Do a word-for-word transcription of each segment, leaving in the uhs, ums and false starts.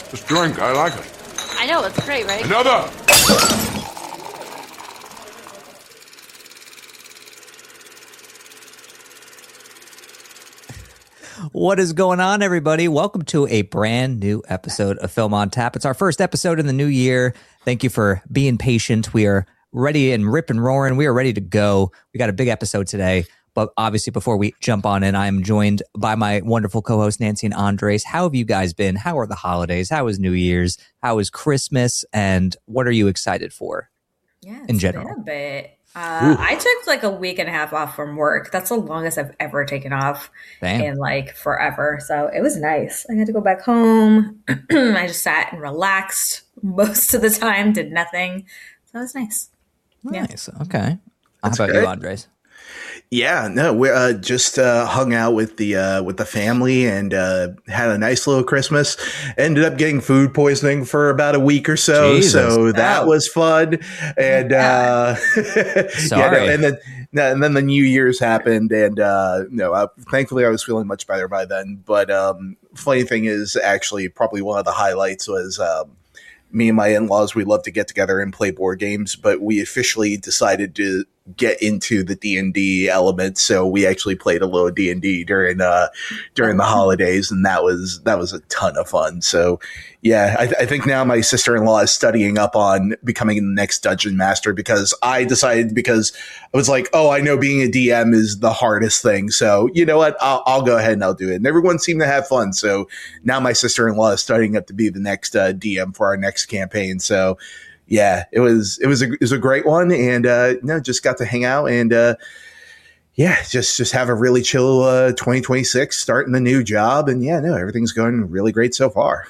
Just drink. I like it. I know, it's great, right? Another! What is going on, everybody? Welcome to a brand new episode of Film on Tap. It's our first episode in the new year. Thank you for being patient. We are ready and rip and roaring. We are ready to go. We got a big episode today. But obviously, before we jump on in, I am joined by my wonderful co-host, Nancy and Andres. How have you guys been? How are the holidays? How was New Year's? How was Christmas? And what are you excited for yeah, in general? Been a bit. Uh, I took like a week and a half off from work. That's the longest I've ever taken off Damn. in like forever. So it was nice. I had to go back home. I just sat and relaxed most of the time, did nothing. So it was nice. Nice. Yeah. Okay. That's How about good. you, Andres? Yeah, no, we uh, just uh, hung out with the uh, with the family and uh, had a nice little Christmas. Ended up getting food poisoning for about a week or so, Jesus. so that Oh. was fun. And uh, Sorry. yeah, no, and then no, and then the New Year's happened, and uh, no, uh, thankfully I was feeling much better by then. But um, funny thing is, actually, probably one of the highlights was. Um, Me and my in-laws, we love to get together and play board games, but we officially decided to get into the D and D element. So we actually played a little D and D during uh, during the holidays, and that was that was a ton of fun. So yeah, I, I think now my sister-in-law is studying up on becoming the next dungeon master because I decided because I was like, oh, I know being a D M is the hardest thing. So you know what? I'll, I'll go ahead and I'll do it. And everyone seemed to have fun. So now my sister-in-law is studying up to be the next uh, D M for our next campaign. So yeah, it was it was a it was a great one, and uh, no, just got to hang out and uh, yeah, just just have a really chill uh, twenty twenty-six, starting the new job, and yeah, no, everything's going really great so far.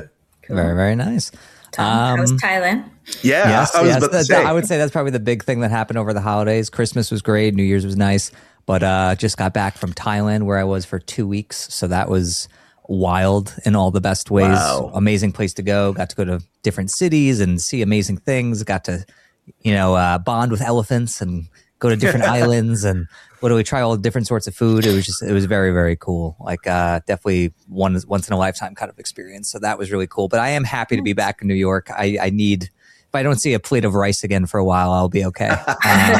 Very, very nice. Tom, how was Um, Thailand? Yeah, Yes, I was yes. about to That- say. I would say that's probably the big thing that happened over the holidays. Christmas was great. New Year's was nice. But uh, just got back from Thailand where I was for two weeks. So that was wild in all the best ways. Wow. Amazing place to go. Got to go to different cities and see amazing things. Got to, you know, uh, bond with elephants and go to different islands and what do we try all different sorts of food. It was just, it was very, very cool. Like uh, definitely one once in a lifetime kind of experience. So that was really cool. But I am happy to be back in New York. I, I need, if I don't see a plate of rice again for a while, I'll be okay. Uh,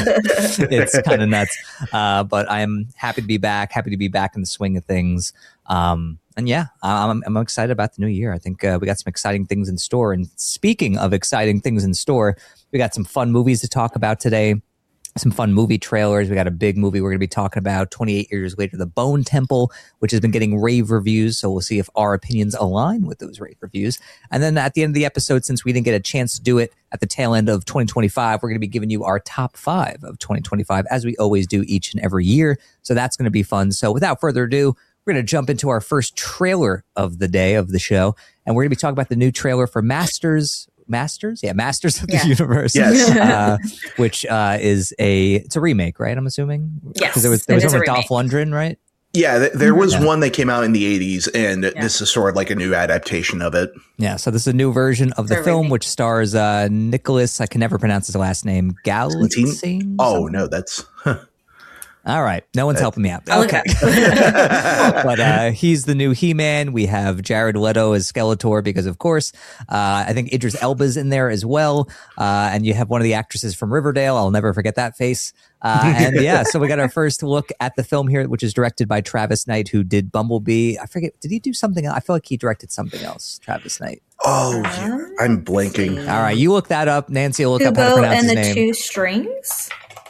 it's kind of nuts. Uh, but I'm happy to be back, happy to be back in the swing of things. Um, and yeah, I'm, I'm excited about the new year. I think uh, we got some exciting things in store. And speaking of exciting things in store, we got some fun movies to talk about today. Some fun movie trailers. We got a big movie we're going to be talking about twenty-eight years later, The Bone Temple, which has been getting rave reviews. So we'll see if our opinions align with those rave reviews. And then at the end of the episode, since we didn't get a chance to do it at the tail end of twenty twenty-five, we're going to be giving you our top five of twenty twenty-five, as we always do each and every year. So that's going to be fun. So without further ado, we're going to jump into our first trailer of the day of the show. And we're going to be talking about the new trailer for Masters Masters, yeah, Masters of the Yeah. Universe, Yes. uh, which uh, is a it's a remake, right? I'm assuming, Yes, because there was there it was is one a with Dolph Lundgren, right? Yeah, th- there was Yeah. one that came out in the eighties, and this is sort of like a new adaptation of it. Yeah, so this is a new version of the It's a film, remake. which stars uh, Nicholas. I can never pronounce his last name. Galitzine. Oh no, that's All right, no one's helping me out. I'll look Okay, but uh, he's the new He-Man. We have Jared Leto as Skeletor because, of course, uh, I think Idris Elba's in there as well, uh, and you have one of the actresses from Riverdale. I'll never forget that face. Uh, and yeah, so we got our first look at the film here, which is directed by Travis Knight, who did Bumblebee. I forget, did he do something else? I feel like he directed something else. Travis Knight. oh, yeah, I'm blanking. All right, you look that up. Nancy will look up how to Kubo pronounce and his the name. Two Strings.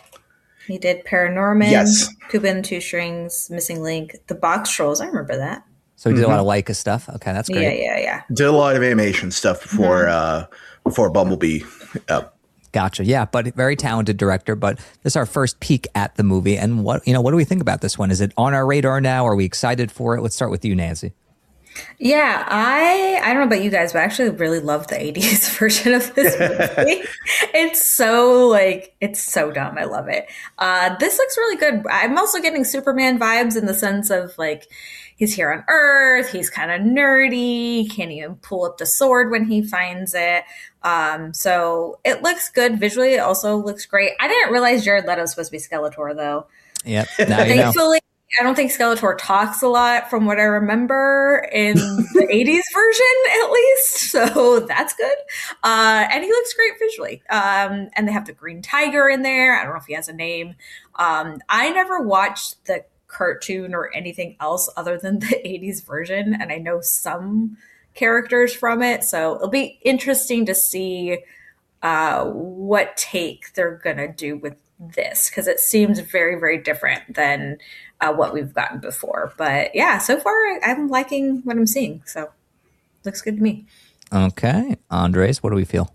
He did Paranorman. Yes. Kubo and the Two Strings, Missing Link, The Box Trolls. I remember that. So he did a lot of Leica stuff. Okay, that's great. Yeah, yeah, yeah. Did a lot of animation stuff before uh, before Bumblebee. Uh, Gotcha. Yeah, but very talented director. But this is our first peek at the movie. And what you know, what do we think about this one? Is it on our radar now? Are we excited for it? Let's start with you, Nancy. Yeah, I I don't know about you guys, but I actually really love the eighties version of this movie. It's so like it's so dumb. I love it. Uh, this looks really good. I'm also getting Superman vibes in the sense of like he's here on Earth. He's kind of nerdy. Can't even pull up the sword when he finds it. Um, so it looks good visually. It also looks great. I didn't realize Jared Leto was supposed to be Skeletor though. Yep. Now you know. Thankfully, I don't think Skeletor talks a lot from what I remember in the eighties version, at least. So that's good. Uh, and he looks great visually. Um, and they have the Green Tiger in there. I don't know if he has a name. Um, I never watched the cartoon or anything else other than the eighties version. And I know some characters from it. So it'll be interesting to see uh, what take they're going to do with this, because it seems very, very different than uh, what we've gotten before. But yeah, so far I'm liking what I'm seeing. So looks good to me. Okay. Andres, what do we feel?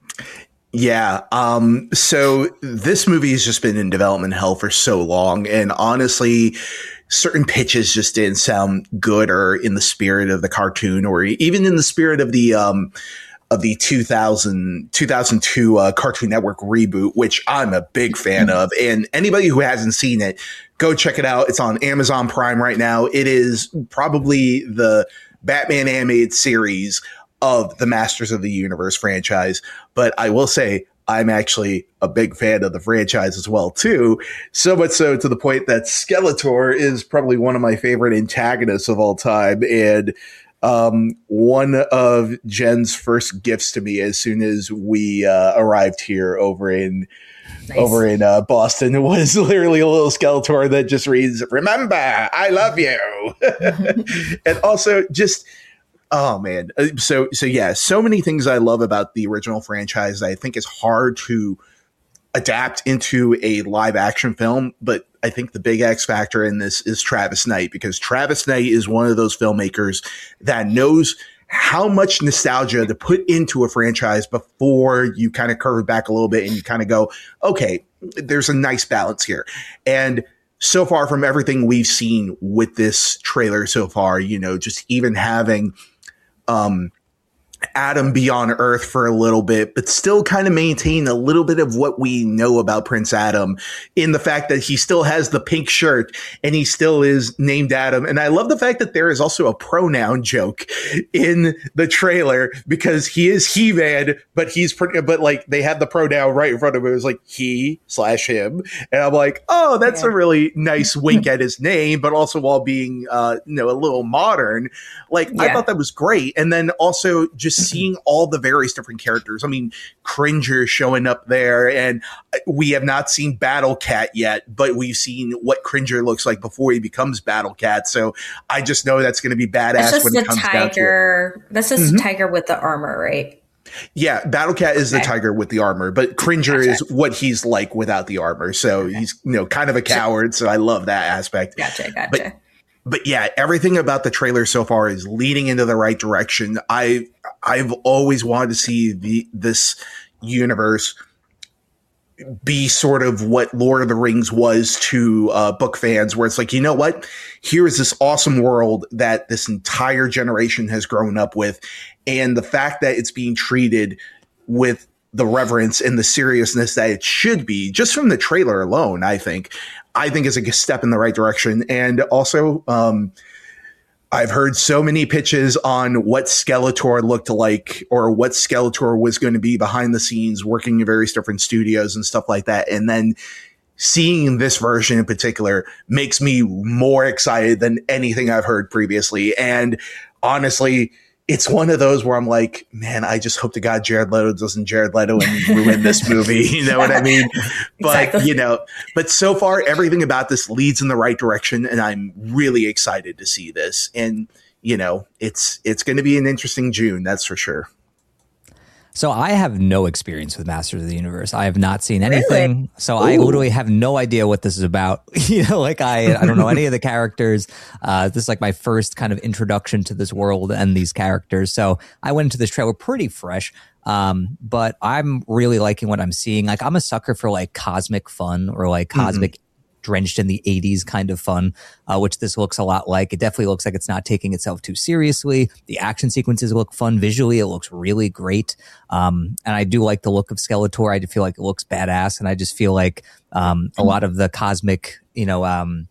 Yeah. Um, so this movie has just been in development hell for so long. And honestly, certain pitches just didn't sound good or in the spirit of the cartoon, or even in the spirit of the, um, of the two thousand, two thousand two uh, Cartoon Network reboot, which I'm a big fan of. And anybody who hasn't seen it, go check it out. It's on Amazon Prime right now. It is probably the Batman animated series of the Masters of the Universe franchise. But I will say, I'm actually a big fan of the franchise as well, too. So much so to the point that Skeletor is probably one of my favorite antagonists of all time. And um, one of Jen's first gifts to me as soon as we uh, arrived here over in Nice. Over in uh, Boston, was literally a little Skeletor that just reads, "Remember, I love you." And also just, oh man. So, so yeah, so many things I love about the original franchise that I think is hard to adapt into a live action film. But I think the big X factor in this is Travis Knight, because Travis Knight is one of those filmmakers that knows how much nostalgia to put into a franchise before you kind of curve back a little bit and you kind of go, okay, there's a nice balance here. And so far from everything we've seen with this trailer so far, you know, just even having um, Adam be on Earth for a little bit, but still kind of maintain a little bit of what we know about Prince Adam in the fact that he still has the pink shirt and he still is named Adam. And I love the fact that there is also a pronoun joke in the trailer, because he is He-Man, but he's pretty, but like they had the pronoun right in front of him. It was like he slash him. And I'm like, oh, that's yeah. a really nice wink at his name, but also while being, uh, you know, a little modern. Like, yeah. I thought that was great. And then also just seeing all the various different characters. I mean, Cringer showing up there, and we have not seen Battle Cat yet, but we've seen what Cringer looks like before he becomes Battle Cat. So I just know that's going to be badass when it comes tiger. down to it. That's just mm-hmm. a tiger with the armor, right? Yeah, Battle Cat is okay. the tiger with the armor, but Cringer gotcha. is what he's like without the armor. So okay. he's, you know, kind of a coward. So I love that aspect. Gotcha, gotcha. But, But yeah, everything about the trailer so far is leading into the right direction. I I've always wanted to see the this universe be sort of what Lord of the Rings was to uh, book fans, where it's like, you know what? Here is this awesome world that this entire generation has grown up with, and the fact that it's being treated with the reverence and the seriousness that it should be, just from the trailer alone, I think. I think is a step in the right direction. And also, um, I've heard so many pitches on what Skeletor looked like, or what Skeletor was going to be behind the scenes working in various different studios and stuff like that. And then seeing this version in particular makes me more excited than anything I've heard previously. And honestly, it's one of those where I'm like, man, I just hope to God Jared Leto doesn't Jared Leto and ruin this movie. You know what I mean? But, exactly. you know, but so far, everything about this leads in the right direction. And I'm really excited to see this. And, you know, it's it's going to be an interesting June. That's for sure. So I have no experience with Masters of the Universe. I have not seen anything. Really? So Ooh. I literally have no idea what this is about. You know, like I, I don't know any of the characters. Uh, this is like my first kind of introduction to this world and these characters. So I went into this trailer pretty fresh. Um, but I'm really liking what I'm seeing. Like I'm a sucker for like cosmic fun, or like cosmic mm-hmm. drenched in the eighties kind of fun, uh, which this looks a lot like. It definitely looks like it's not taking itself too seriously. The action sequences look fun visually. It looks really great. Um, and I do like the look of Skeletor. I do feel like it looks badass. And I just feel like um, a lot of the cosmic, you know, um,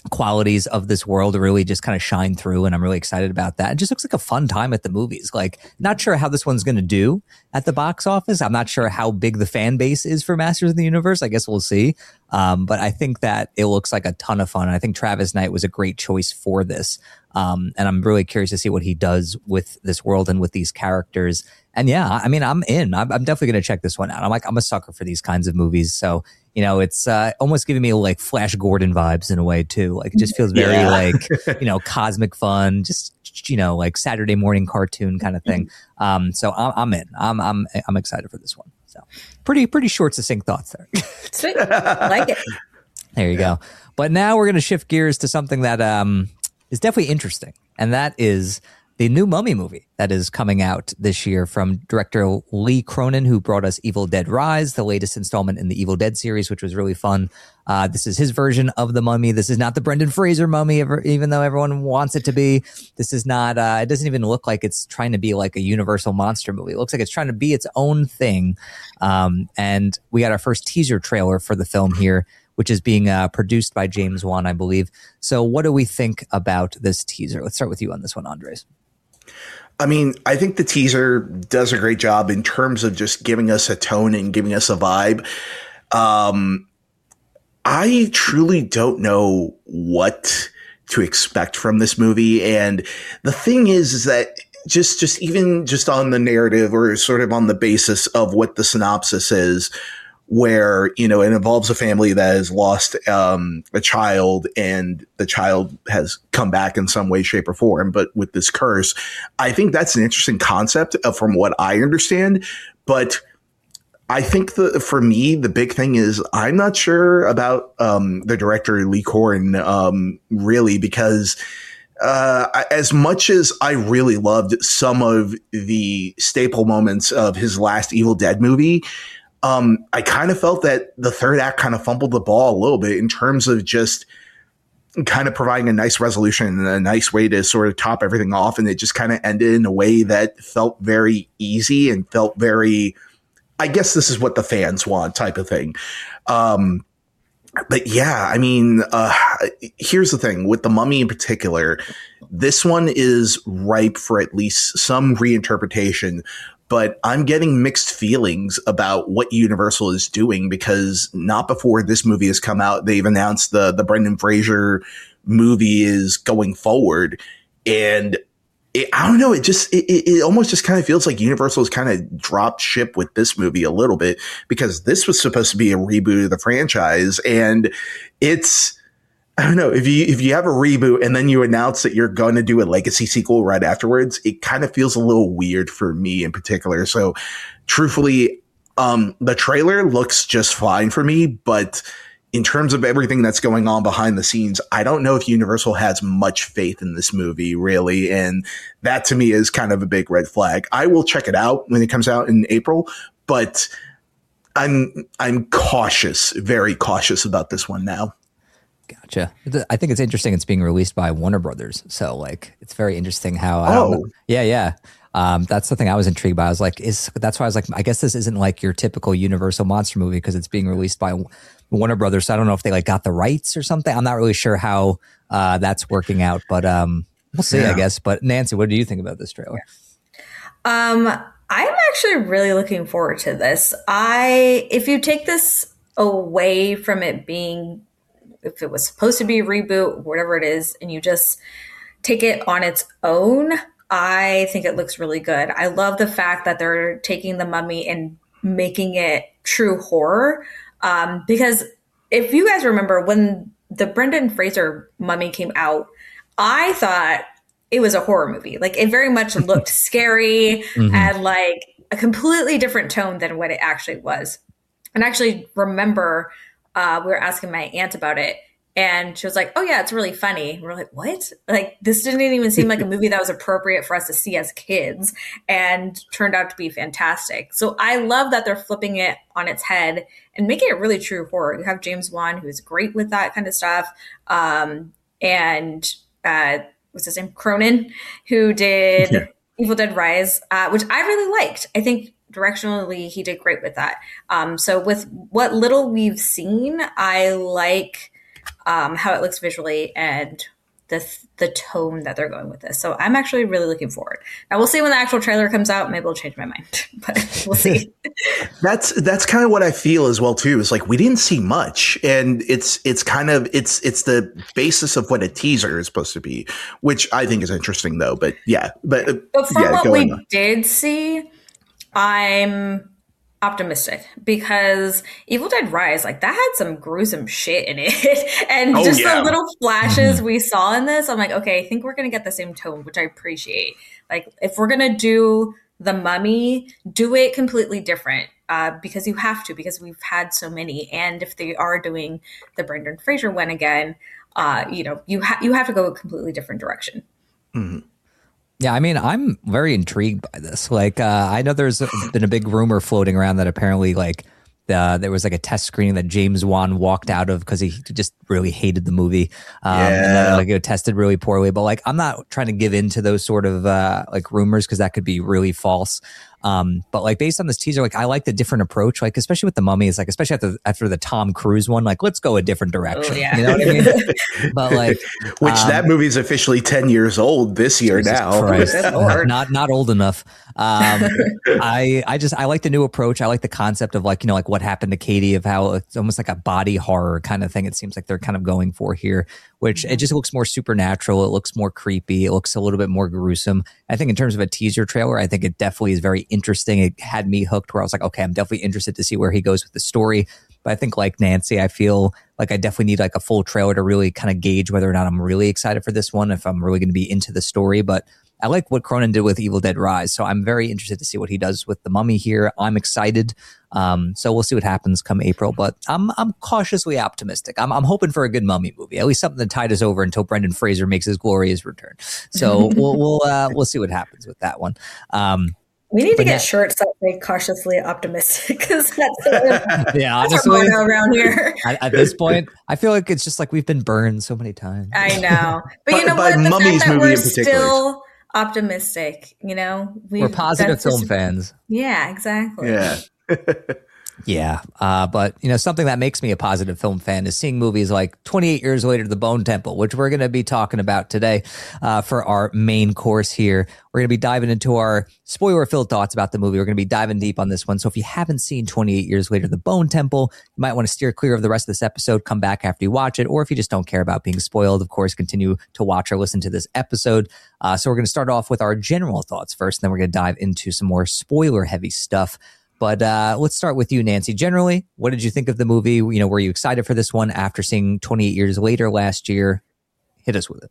qualities of this world really just kind of shine through, and I'm really excited about that. It just looks like a fun time at the movies. Like, not sure how this one's going to do at the box office. I'm not sure how big the fan base is for Masters of the Universe. I guess we'll see. Um, but I think that it looks like a ton of fun. And I think Travis Knight was a great choice for this. Um, and I'm really curious to see what he does with this world and with these characters. And yeah, I mean, I'm in. I'm, I'm definitely going to check this one out. I'm like, I'm a sucker for these kinds of movies. So, you know, it's uh, almost giving me like Flash Gordon vibes in a way too. Like, it just feels very yeah. like, you know, cosmic fun, just, you know, like Saturday morning cartoon kind of thing. Um, so I'm, I'm in. I'm, I'm, I'm excited for this one. So pretty, pretty short, succinct thoughts there. Sweet. I like it. There you go. But now we're going to shift gears to something that um, is definitely interesting. And that is the new Mummy movie that is coming out this year from director Lee Cronin, who brought us Evil Dead Rise, the latest installment in the Evil Dead series, which was really fun. Uh, this is his version of the Mummy. This is not the Brendan Fraser Mummy, ever, even though everyone wants it to be. This is not, uh, it doesn't even look like it's trying to be like a Universal monster movie. It looks like it's trying to be its own thing. Um, and we got our first teaser trailer for the film here, which is being uh, produced by James Wan, I believe. So what do we think about this teaser? Let's start with you on this one, Andres. I mean, I think the teaser does a great job in terms of just giving us a tone and giving us a vibe. Um, I truly don't know what to expect from this movie. And the thing is, is that just, just even just on the narrative or sort of on the basis of what the synopsis is, where, you know, it involves a family that has lost um, a child, and the child has come back in some way, shape, or form, but with this curse. I think that's an interesting concept uh, from what I understand. But I think the for me, the big thing is I'm not sure about um, the director, Lee Cronin, um, really, because uh, as much as I really loved some of the staple moments of his last Evil Dead movie, Um, I kind of felt that the third act kind of fumbled the ball a little bit in terms of just kind of providing a nice resolution and a nice way to sort of top everything off. And it just kind of ended in a way that felt very easy and felt very, I guess this is what the fans want type of thing. Um, but yeah, I mean, uh, here's the thing with the Mummy in particular, this one is ripe for at least some reinterpretation. But I'm getting mixed feelings about what Universal is doing, because not before this movie has come out, they've announced the, the Brendan Fraser movie is going forward. And it, I don't know, it just, it, it almost just kind of feels like Universal has kind of dropped ship with this movie a little bit, because this was supposed to be a reboot of the franchise. And it's, I don't know, if you if you have a reboot and then you announce that you're going to do a legacy sequel right afterwards, it kind of feels a little weird for me in particular. So truthfully, um, the trailer looks just fine for me. But in terms of everything that's going on behind the scenes, I don't know if Universal has much faith in this movie, really. And that to me is kind of a big red flag. I will check it out when it comes out in April, but I'm I'm cautious, very cautious about this one now. Gotcha. I think it's interesting. It's being released by Warner Brothers, so like it's very interesting how. I oh, don't know. yeah, yeah. Um, that's something I was intrigued by. I was like, is that's why I was like, I guess this isn't like your typical Universal monster movie because it's being released by Warner Brothers. So I don't know if they like got the rights or something. I'm not really sure how uh, that's working out, but um, we'll see, yeah. I guess. But Nancy, what do you think about this trailer? Um, I'm actually really looking forward to this. I if you take this away from it being, if it was supposed to be a reboot, whatever it is, and you just take it on its own, I think it looks really good. I love the fact that they're taking the Mummy and making it true horror. Um, because if you guys remember when the Brendan Fraser Mummy came out, I thought it was a horror movie. Like it very much looked scary mm-hmm. and like a completely different tone than what it actually was. And I actually remember Uh, we were asking my aunt about it, and she was like, oh, yeah, it's really funny. And we're like, what? Like, this didn't even seem like a movie that was appropriate for us to see as kids, and turned out to be fantastic. So I love that they're flipping it on its head and making it really true horror. You have James Wan, who's great with that kind of stuff. Um, and uh, what's his name? Cronin, who did yeah. Evil Dead Rise, uh, which I really liked. I think directionally, he did great with that. Um, so with what little we've seen, I like um, how it looks visually, and the the tone that they're going with this. So I'm actually really looking forward. Now we'll see when the actual trailer comes out. Maybe I'll change my mind, but we'll see. That's that's kind of what I feel as well too. Is like we didn't see much, and it's it's kind of it's it's the basis of what a teaser is supposed to be, which I think is interesting though. But yeah, but, uh, but from yeah, what we on. did see, I'm optimistic because Evil Dead Rise, like that had some gruesome shit in it. And oh, just yeah. the little flashes mm-hmm. we saw in this, I'm like, okay, I think we're going to get the same tone, which I appreciate. Like if we're going to do The Mummy, do it completely different uh, because you have to, because we've had so many. And if they are doing the Brendan Fraser one again, uh, you know, you, ha- you have to go a completely different direction. Mm-hmm. Yeah, I mean, I'm very intrigued by this. Like, uh, I know there's been a big rumor floating around that apparently, like, uh, there was like a test screening that James Wan walked out of because he just really hated the movie. Um, yeah. And then, like, it tested really poorly. But, like, I'm not trying to give in to those sort of, uh, like, rumors because that could be really false. Um, but like based on this teaser, like I like the different approach, like especially with the Mummy, is like especially after after the Tom Cruise one, like let's go a different direction. Oh, yeah. You know what I mean? But like, which um, that movie is officially ten years old this year Jesus now. Christ. not not old enough. Um, I I just I like the new approach. I like the concept of like you know like what happened to Katie, of how it's almost like a body horror kind of thing. It seems like they're kind of going for here, which mm-hmm. it just looks more supernatural. It looks more creepy. It looks a little bit more gruesome. I think in terms of a teaser trailer, I think it definitely is very interesting. It had me hooked where I was like, okay, I'm definitely interested to see where he goes with the story. But I think like Nancy, I feel like I definitely need like a full trailer to really kind of gauge whether or not I'm really excited for this one, if I'm really going to be into the story. But I like what Cronin did with Evil Dead Rise. So I'm very interested to see what he does with The Mummy here. I'm excited. Um, so we'll see what happens come April, but I'm I'm cautiously optimistic. I'm I'm hoping for a good Mummy movie, at least something that tide us over until Brendan Fraser makes his glorious return. So we'll we'll uh, we'll see what happens with that one. Um, we need to get that, shirts that say cautiously optimistic because that's uh, yeah, honestly, that's around here. At, at this point, I feel like it's just like we've been burned so many times. I know, but you know but, what? The Mummy's fact that movie we're in particular. Still optimistic, you know, we, we're positive film just, fans. Yeah, exactly. Yeah. Yeah, uh, but you know something that makes me a positive film fan is seeing movies like twenty-eight Years Later, The Bone Temple, which we're going to be talking about today uh, for our main course here. We're going to be diving into our spoiler-filled thoughts about the movie. We're going to be diving deep on this one. So if you haven't seen twenty-eight Years Later, The Bone Temple, you might want to steer clear of the rest of this episode, come back after you watch it, or if you just don't care about being spoiled, of course, continue to watch or listen to this episode. Uh, so we're going to start off with our general thoughts first, and then we're going to dive into some more spoiler-heavy stuff. But uh, let's start with you, Nancy. Generally, what did you think of the movie? You know, were you excited for this one after seeing twenty-eight Years Later last year? Hit us with it.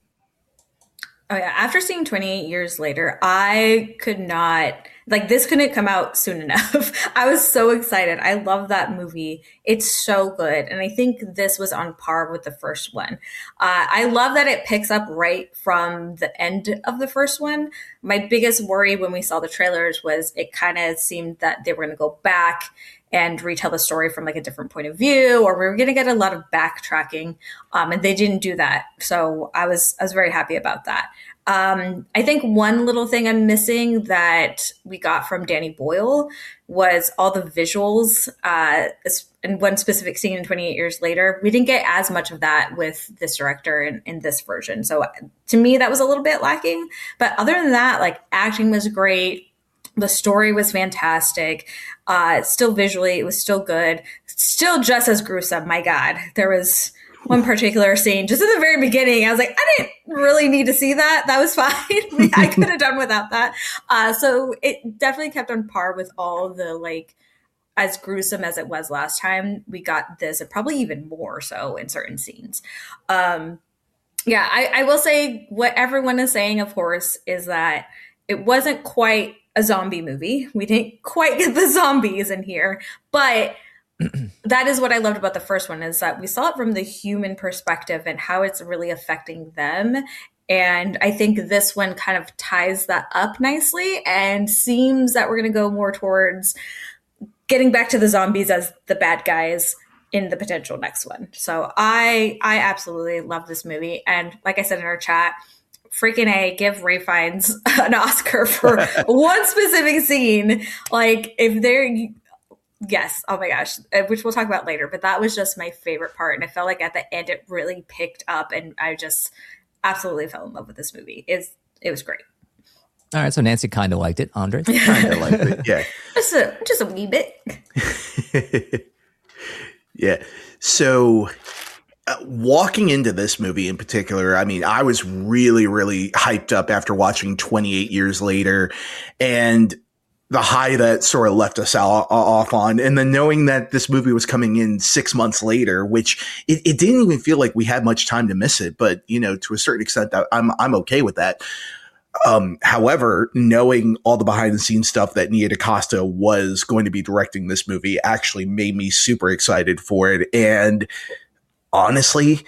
Oh, yeah. After seeing twenty-eight Years Later, I could not, like, this couldn't come out soon enough. I was so excited. I love that movie. It's so good. And I think this was on par with the first one. Uh, I love that it picks up right from the end of the first one. My biggest worry when we saw the trailers was it kind of seemed that they were going to go back and retell the story from like a different point of view, or we were going to get a lot of backtracking. Um, and they didn't do that. So I was, I was very happy about that. Um, I think one little thing I'm missing that we got from Danny Boyle was all the visuals, uh, in one specific scene in twenty-eight Years Later. We didn't get as much of that with this director in, in this version. So to me, that was a little bit lacking. But other than that, like acting was great. The story was fantastic. Uh, still visually, it was still good. Still just as gruesome. My God, there was one particular scene just at the very beginning. I was like, I didn't really need to see that. That was fine. I could have done without that. Uh, so it definitely kept on par with all the like, as gruesome as it was last time. We got this, and probably even more so in certain scenes. Um, yeah, I, I will say what everyone is saying, of course, is that it wasn't quite a zombie movie. We didn't quite get the zombies in here, but that is what I loved about the first one, is that we saw it from the human perspective and how it's really affecting them. And I think this one kind of ties that up nicely and seems that we're going to go more towards getting back to the zombies as the bad guys in the potential next one. So I, I absolutely love this movie. And like I said in our chat, freaking A, give Ralph Fiennes an Oscar for one specific scene. Like if they're, Yes. Oh my gosh. Uh, Which we'll talk about later, but that was just my favorite part. And I felt like at the end it really picked up and I just absolutely fell in love with this movie. It's, it was great. All right. So Nancy kind of liked it. Andre? Kind of liked it. Yeah. Just a, just a wee bit. Yeah. So uh, walking into this movie in particular, I mean, I was really, really hyped up after watching twenty-eight years later and the high that sort of left us all, off on. And then knowing that this movie was coming in six months later, which it, it didn't even feel like we had much time to miss it. But, you know, to a certain extent, I'm, I'm okay with that. Um, however, knowing all the behind the scenes stuff that Nia DaCosta was going to be directing this movie actually made me super excited for it. And honestly,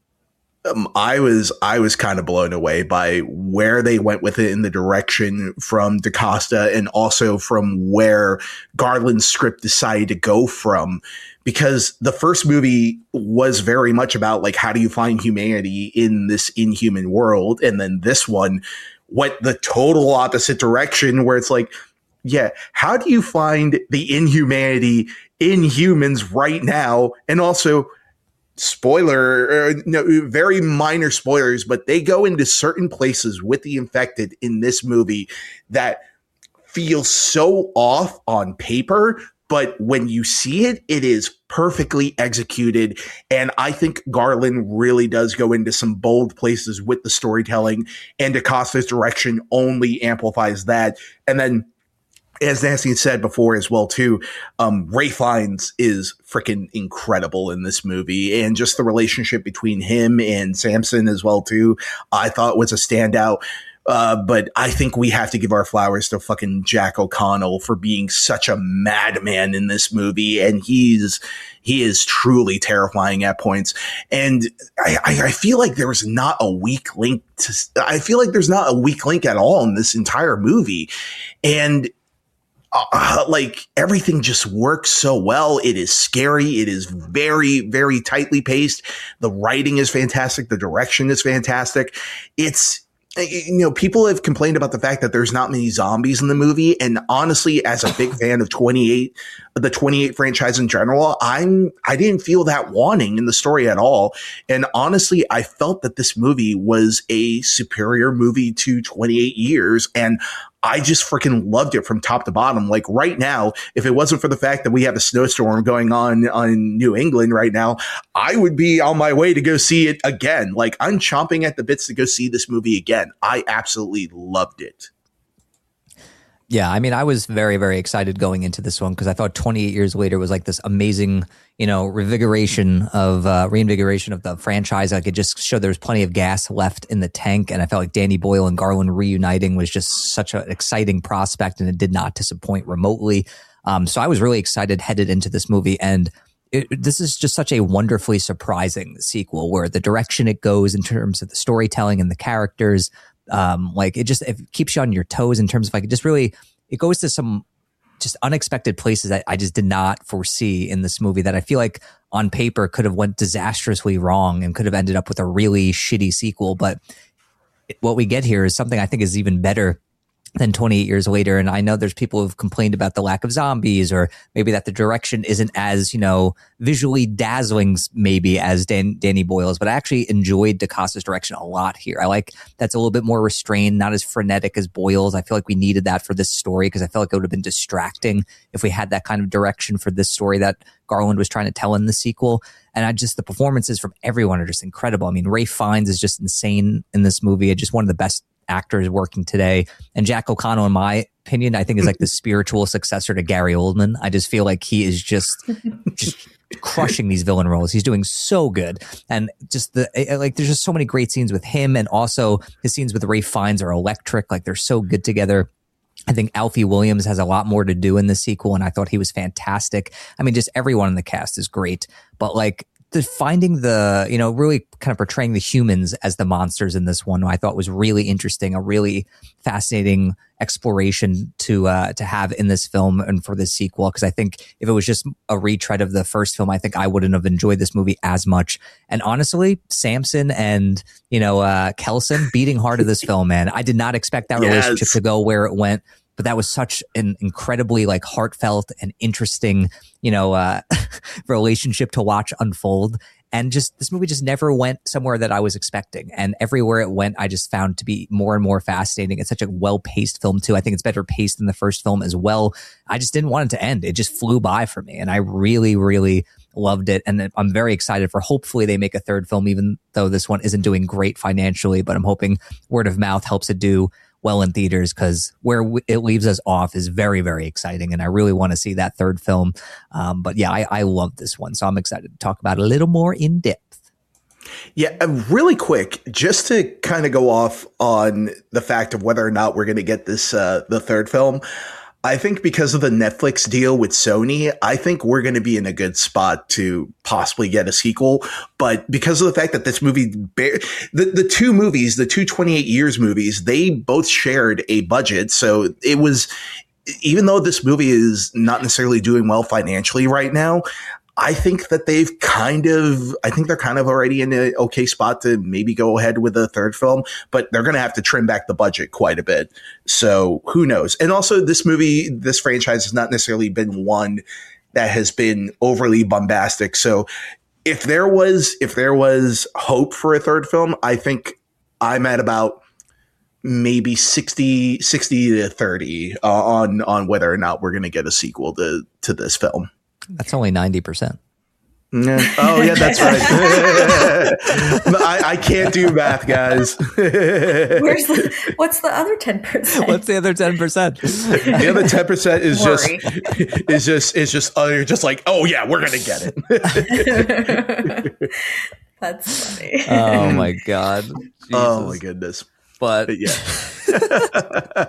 um, I was, I was kind of blown away by where they went with it in the direction from DaCosta and also from where Garland's script decided to go from. Because the first movie was very much about like, how do you find humanity in this inhuman world? And then this one went the total opposite direction where it's like, yeah, how do you find the inhumanity in humans right now? And also, spoiler, uh, no, very minor spoilers, but they go into certain places with the infected in this movie that feel so off on paper. But when you see it, it is perfectly executed. And I think Garland really does go into some bold places with the storytelling, and DaCosta's direction only amplifies that. And then, as Nancy said before as well, too, um, Ralph Fiennes is freaking incredible in this movie. And just the relationship between him and Samson as well, too, I thought was a standout. Uh, but I think we have to give our flowers to fucking Jack O'Connell for being such a madman in this movie. And he's, he is truly terrifying at points. And I, I, I feel like there was not a weak link to, I feel like there's not a weak link at all in this entire movie. And uh, like everything just works so well. It is scary. It is very, very tightly paced. The writing is fantastic. The direction is fantastic. It's, you know, people have complained about the fact that there's not many zombies in the movie. And honestly, as a big fan of twenty-eight, the twenty-eight franchise in general, I'm, I didn't feel that wanting in the story at all. And honestly, I felt that this movie was a superior movie to twenty-eight years. And I just freaking loved it from top to bottom. Like right now, if it wasn't for the fact that we have a snowstorm going on on New England right now, I would be on my way to go see it again. Like I'm chomping at the bits to go see this movie again. I absolutely loved it. Yeah, I mean, I was very, very excited going into this one because I thought twenty-eight years later was like this amazing, you know, revigoration of uh, reinvigoration of the franchise. Like it just showed there was plenty of gas left in the tank, and I felt like Danny Boyle and Garland reuniting was just such an exciting prospect, and it did not disappoint remotely. Um, so I was really excited headed into this movie, and it, this is just such a wonderfully surprising sequel where the direction it goes in terms of the storytelling and the characters. Um, like it just, it keeps you on your toes in terms of like, it just really, it goes to some just unexpected places that I just did not foresee in this movie that I feel like on paper could have went disastrously wrong and could have ended up with a really shitty sequel. But what we get here is something I think is even better than twenty-eight years later. And I know there's people who've complained about the lack of zombies or maybe that the direction isn't as, you know, visually dazzling maybe as Dan, Danny Boyle's, but I actually enjoyed DaCosta's direction a lot here. I like that's a little bit more restrained, not as frenetic as Boyle's. I feel like we needed that for this story because I felt like it would have been distracting if we had that kind of direction for this story that Garland was trying to tell in the sequel. And I just, the performances from everyone are just incredible. I mean, Ralph Fiennes is just insane in this movie. Just one of the best actors working today. And Jack O'Connell, in my opinion, I think is like the spiritual successor to Gary Oldman. I just feel like he is just, just crushing these villain roles. He's doing so good. And just the, like, there's just so many great scenes with him. And also his scenes with Ralph Fiennes are electric. Like they're so good together. I think Alfie Williams has a lot more to do in the sequel, and I thought he was fantastic. I mean, just everyone in the cast is great, but like the finding the, you know, really kind of portraying the humans as the monsters in this one, I thought was really interesting, a really fascinating exploration to uh, to have in this film and for this sequel. Because I think if it was just a retread of the first film, I think I wouldn't have enjoyed this movie as much. And honestly, Samson and, you know, uh, Kelson beating hard of this film, man. I did not expect that Yes. relationship to go where it went. but that was such an incredibly like heartfelt and interesting, you know, uh, relationship to watch unfold. And just this movie just never went somewhere that I was expecting. And everywhere it went, I just found to be more and more fascinating. It's such a well-paced film, too. I think it's better paced than the first film as well. I just didn't want it to end. It just flew by for me. And I really, really loved it. And I'm very excited for hopefully they make a third film, even though this one isn't doing great financially. But I'm hoping word of mouth helps it do well in theaters, because where it leaves us off is very, very exciting. And I really want to see that third film. Um, but yeah, I, I love this one. So I'm excited to talk about it a little more in depth. Yeah, uh, really quick, just to kind of go off on the fact of whether or not we're going to get this, uh, the third film. I think because of the Netflix deal with Sony, I think we're going to be in a good spot to possibly get a sequel. But because of the fact that this movie, the, the two movies, the two twenty-eight years movies, they both shared a budget. So it was, even though this movie is not necessarily doing well financially right now, I think that they've kind of, I think they're kind of already in an okay spot to maybe go ahead with a third film, but they're going to have to trim back the budget quite a bit. So who knows? And also this movie, this franchise has not necessarily been one that has been overly bombastic. So if there was, if there was hope for a third film, I think I'm at about maybe sixty, sixty to thirty uh, on, on whether or not we're going to get a sequel to, to this film. That's only ninety percent. Yeah. Oh, yeah, that's right. I, I can't do math, guys. Where's the, what's the other ten percent? What's the other ten percent? The other ten percent is Worry. just, is just, is just, oh, you're just like, oh, yeah, we're going to get it. That's funny. Oh, my God. Jesus. Oh, my goodness. But yeah.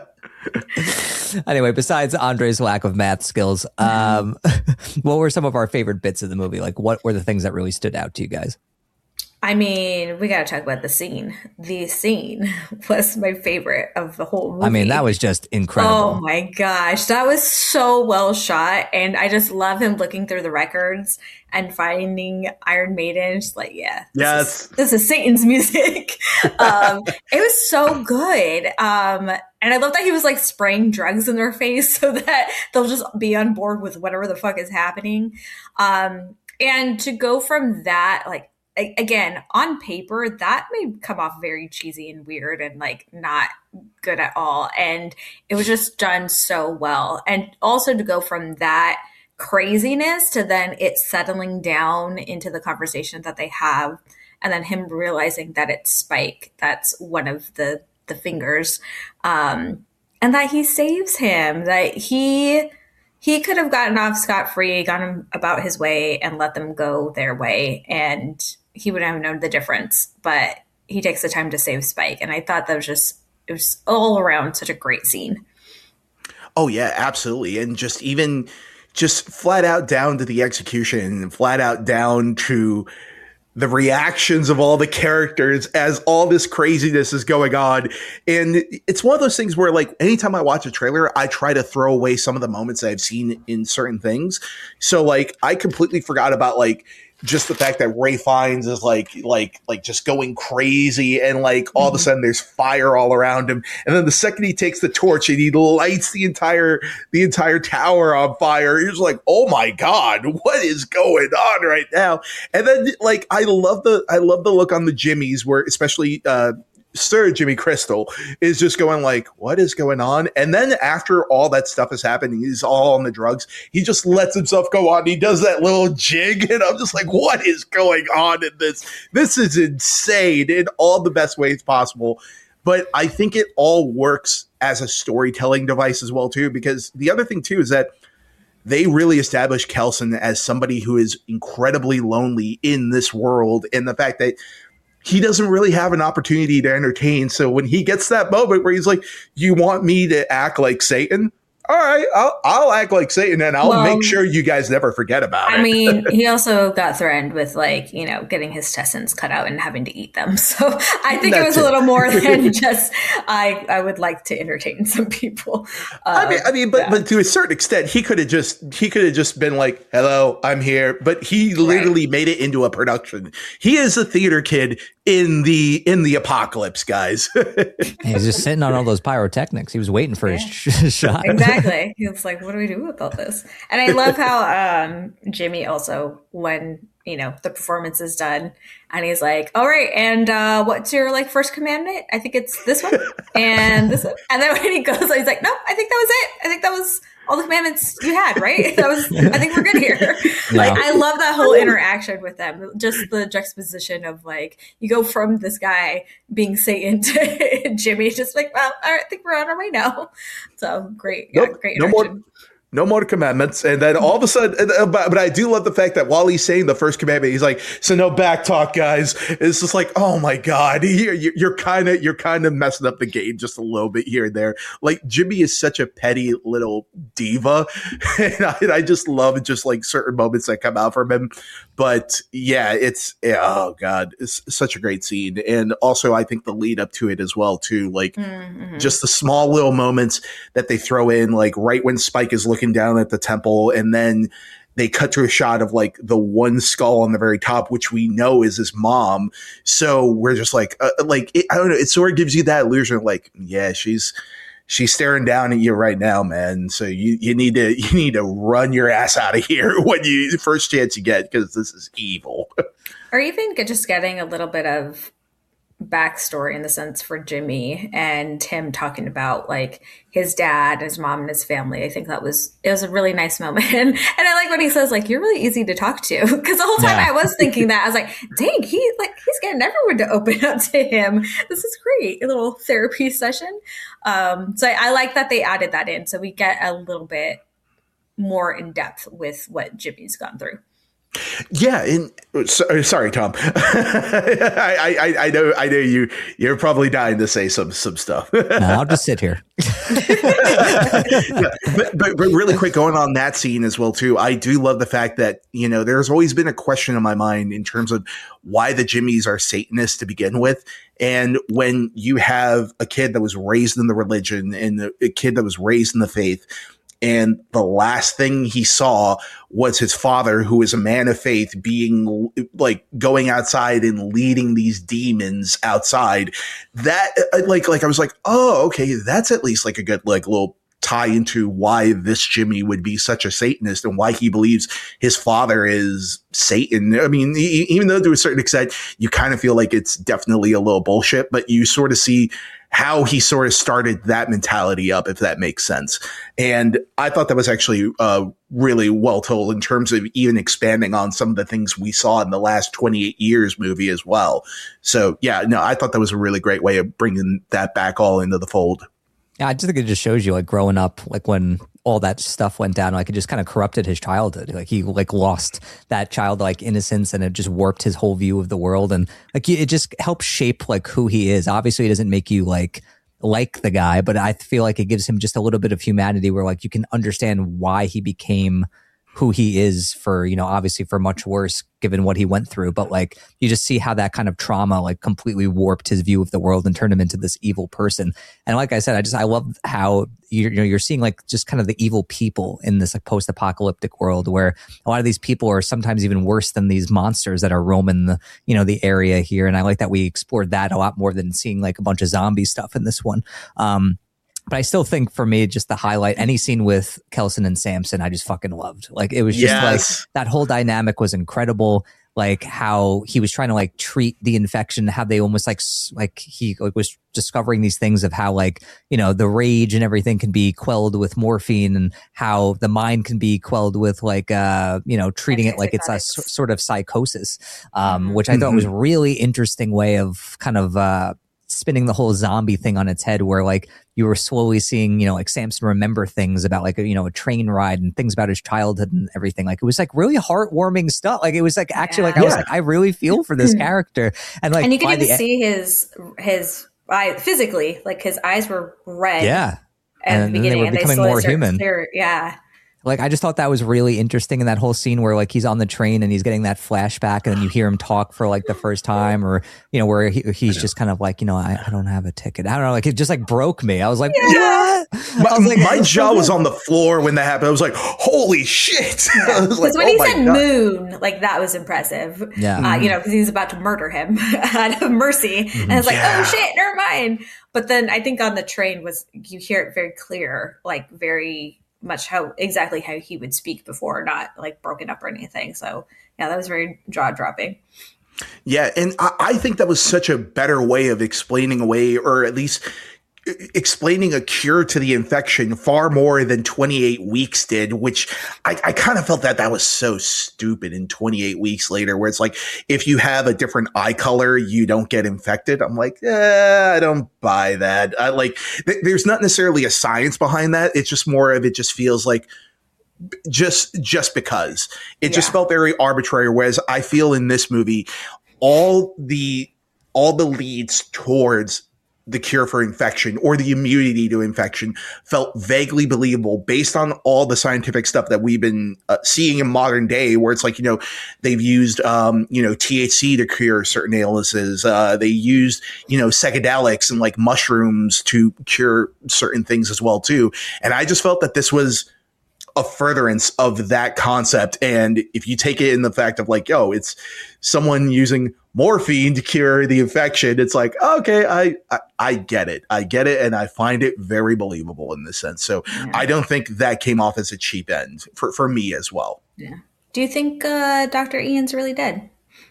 Anyway, besides Andre's lack of math skills, um, what were some of our favorite bits of the movie? Like, what were the things that really stood out to you guys? I mean, we got to talk about the scene. The scene was my favorite of the whole movie. I mean, that was just incredible. Oh my gosh, that was so well shot. And I just love him looking through the records and finding Iron Maiden. Just like, yeah, this, yes. is, this is Satan's music. um, it was so good. Um, and I love that he was like spraying drugs in their face so that they'll just be on board with whatever the fuck is happening. Um, and to go from that, like, again, on paper, that may come off very cheesy and weird and like not good at all. And it was just done so well. And also to go from that craziness to then it settling down into the conversation that they have, and then him realizing that it's Spike, that's one of the, the fingers, um, and that he saves him, that he... He could have gotten off scot-free, gone about his way, and let them go their way, and he wouldn't have known the difference. But he takes the time to save Spike, and I thought that was just, it was all around such a great scene. Oh, yeah, absolutely. And just even, just flat out down to the execution, flat out down to the reactions of all the characters as all this craziness is going on. And it's one of those things where, like, anytime I watch a trailer, I try to throw away some of the moments I've seen in certain things. So, like, I completely forgot about, like, just the fact that Ray Fiennes is like, like, like just going crazy, and like all mm-hmm. of a sudden there's fire all around him. And then the second he takes the torch and he lights the entire, the entire tower on fire, you're just like, oh my God, what is going on right now? And then like, I love the, I love the look on the Jimmys where, especially, uh, Sir Jimmy Crystal is just going like, what is going on? And then after all that stuff is happening, he's all on the drugs. He just lets himself go on. He does that little jig, and I'm just like, what is going on in this? This is insane in all the best ways possible. But I think it all works as a storytelling device as well, too, because the other thing, too, is that they really establish Kelson as somebody who is incredibly lonely in this world. And the fact that he doesn't really have an opportunity to entertain. So when he gets that moment where he's like, you want me to act like Satan? All right, I'll, I'll act like Satan, and I'll well, make sure you guys never forget about it. I mean, he also got threatened with, like, you know, getting his intestines cut out and having to eat them. So I think That's it was it. a little more than just, I I would like to entertain some people. Uh, I mean, I mean, but yeah. but to a certain extent, he could have just he could have just been like, "Hello, I'm here." But he literally right. made it into a production. He is a theater kid in the in the apocalypse, guys. He was just sitting on all those pyrotechnics. He was waiting for yeah. his sh- shot. Exactly. He was like, what do we do with all this? And I love how um, Jimmy also, when, you know, the performance is done, and he's like, all right, and uh, what's your like first commandment? I think it's this one and this one. And then when he goes, he's like, no, I think that was it. I think that was all the commandments you had, right? That was, I think we're good here. Yeah. Like, I love that whole interaction with them. Just the juxtaposition of like, you go from this guy being Satan to Jimmy, just like, well, all right, I think we're on our way now. So great. Yeah, nope, great interaction. No more- No more commandments. And then all of a sudden, but, but I do love the fact that while he's saying the first commandment, he's like, so no back talk, guys. It's just like, oh my God, you're, you're kind of, you're kind of messing up the game just a little bit here and there. Like Jimmy is such a petty little diva. And I, and I just love just like certain moments that come out from him. But yeah, it's, oh God, it's such a great scene. And also I think the lead up to it as well, too, like mm-hmm. just the small little moments that they throw in, like right when Spike is looking down at the temple, and then they cut to a shot of like the one skull on the very top, which we know is his mom. So we're just like, uh, like it, I don't know. It sort of gives you that illusion of like, yeah, she's she's staring down at you right now, man. So you you need to you need to run your ass out of here when you first chance you get, because this is evil. Or even just getting a little bit of backstory in the sense for Jimmy and him talking about like his dad, his mom, and his family. I think that was, it was a really nice moment. And I like when he says like, you're really easy to talk to, because the whole time yeah. I was thinking that, I was like, dang, he like he's getting everyone to open up to him. This is great. A little therapy session. Um, so I, I like that they added that in, so we get a little bit more in depth with what Jimmy's gone through. Yeah, and so, sorry, Tom. I, I I know I know you. You're probably dying to say some some stuff. No, I'll just sit here. yeah, but, but but really quick, going on that scene as well too. I do love the fact that, you know, there's always been a question in my mind in terms of why the Jimmys are Satanists to begin with. And when you have a kid that was raised in the religion and a kid that was raised in the faith, and the last thing he saw was his father, who is a man of faith, being like going outside and leading these demons outside. That like, like I was like, oh, okay, that's at least like a good, like little tie into why this Jimmy would be such a Satanist and why he believes his father is Satan. I mean, he, even though to a certain extent, you kind of feel like it's definitely a little bullshit, but you sort of see how he sort of started that mentality up, if that makes sense. And I thought that was actually uh, really well told in terms of even expanding on some of the things we saw in the last twenty-eight years movie as well. So yeah, no, I thought that was a really great way of bringing that back all into the fold. Yeah, I just think it just shows you like growing up, like when all that stuff went down, like it just kind of corrupted his childhood. Like he like lost that childlike innocence, and it just warped his whole view of the world. And like it just helps shape like who he is. Obviously, it doesn't make you like like the guy, but I feel like it gives him just a little bit of humanity where like you can understand why he became who he is, for, you know, obviously for much worse given what he went through. But like you just see how that kind of trauma like completely warped his view of the world and turned him into this evil person. And like I said, I just I love how you're, you know, you're seeing like just kind of the evil people in this like post-apocalyptic world, where a lot of these people are sometimes even worse than these monsters that are roaming the, you know, the area here. And I like that we explored that a lot more than seeing like a bunch of zombie stuff in this one. Um, But I still think for me, just the highlight, any scene with Kelson and Samson, I just fucking loved. Like it was just yes. like that whole dynamic was incredible. Like how he was trying to like treat the infection, how they almost like, like he like, was discovering these things of how like, you know, the rage and everything can be quelled with morphine, and how the mind can be quelled with like, uh, you know, treating it like it's a s- sort of psychosis, um, mm-hmm. which I thought was a really interesting way of kind of, uh, spinning the whole zombie thing on its head, where like you were slowly seeing, you know, like Samson remember things about like, a, you know, a train ride and things about his childhood and everything. Like it was like really heartwarming stuff. Like it was like actually yeah. like I was yeah. like, I really feel for this character. And like, and you can even the, see his, his eye physically, like his eyes were red. Yeah. At and the beginning, they were becoming and they more human. Clear, yeah. Like, I just thought that was really interesting in that whole scene where like he's on the train and he's getting that flashback and then you hear him talk for like the first time, or, you know, where he, he's just kind of like, you know, I, I don't have a ticket. I don't know. Like, it just like broke me. I was like, Yeah. what? My, I was like, my jaw was on the floor when that happened. I was like, holy shit. I was Because like, when oh he my said God. moon, like that was impressive. Yeah. Uh, you know, because he's about to murder him out of mercy. And it's like, Yeah. oh shit, never mind. But then I think on the train was, you hear it very clear, like very much how exactly how he would speak before, not like broken up or anything. So yeah, that was very jaw dropping. Yeah, and I, I think that was such a better way of explaining away, or at least explaining a cure to the infection far more than twenty-eight weeks did, which I, I kind of felt that that was so stupid in twenty-eight weeks later, where it's like, if you have a different eye color, you don't get infected. I'm like, eh, I don't buy that. I like, th- there's not necessarily a science behind that. It's just more of, it just feels like just, just because it just Yeah. felt very arbitrary. Whereas I feel in this movie, all the, all the leads towards the cure for infection or the immunity to infection felt vaguely believable based on all the scientific stuff that we've been uh, seeing in modern day, where it's like, you know, they've used, um, you know, T H C to cure certain illnesses. Uh, they used, you know, psychedelics and like mushrooms to cure certain things as well, too. And I just felt that this was a furtherance of that concept. And if you take it in the fact of like, yo, it's someone using morphine to cure the infection, it's like, okay, I, I, I get it. I get it. And I find it very believable in this sense. So Yeah. I don't think that came off as a cheap end for, for me as well. Yeah. Do you think uh, Doctor Ian's really dead?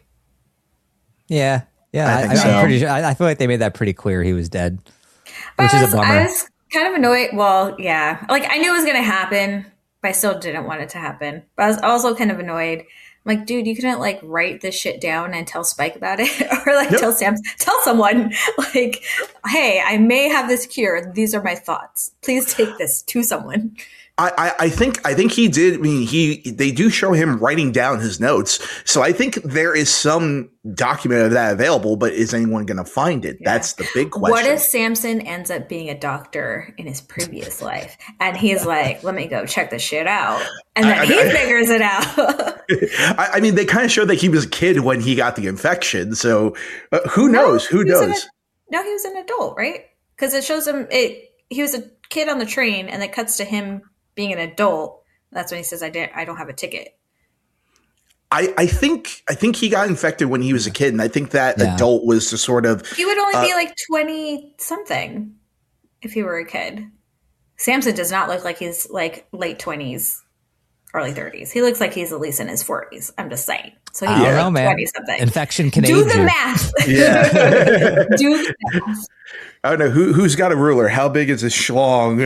yeah, yeah. I I think I, so. I'm pretty sure. I, I feel like they made that pretty clear. He was dead, But which I is was, a bummer. I was kind of annoyed. Well, yeah. Like, I knew it was going to happen, but I still didn't want it to happen. But I was also kind of annoyed. I'm like, dude, you couldn't like write this shit down and tell Spike about it, or like Yep. tell Sam, tell someone like, hey, I may have this cure. These are my thoughts. Please take this to someone. I, I, I think I think he did. I mean, he they do show him writing down his notes, so I think there is some document of that available. But is anyone going to find it? Yeah. That's the big question. What if Samson ends up being a doctor in his previous life, and he's like, let me go check this shit out, and then I- I- he I- figures it out. I, I mean, they kind of showed that he was a kid when he got the infection. So uh, who knows? No, Who he was an knows? ad- no, he was an adult, right? Because it shows him it. He was a kid on the train, and it cuts to him being an adult. That's when he says, "I didn't. I don't have a ticket." I, I think I think he got infected when he was a kid, and I think that Yeah. adult was the sort of He would only Uh, be like twenty something if he were a kid. Samson does not look like he's like late twenties, early thirties. He looks like he's at least in his forties. I'm just saying. So I he's don't like know, man. twenty something. Infection can Do age the you. math. Yeah. Do the math. I don't know who who's got a ruler. How big is a schlong?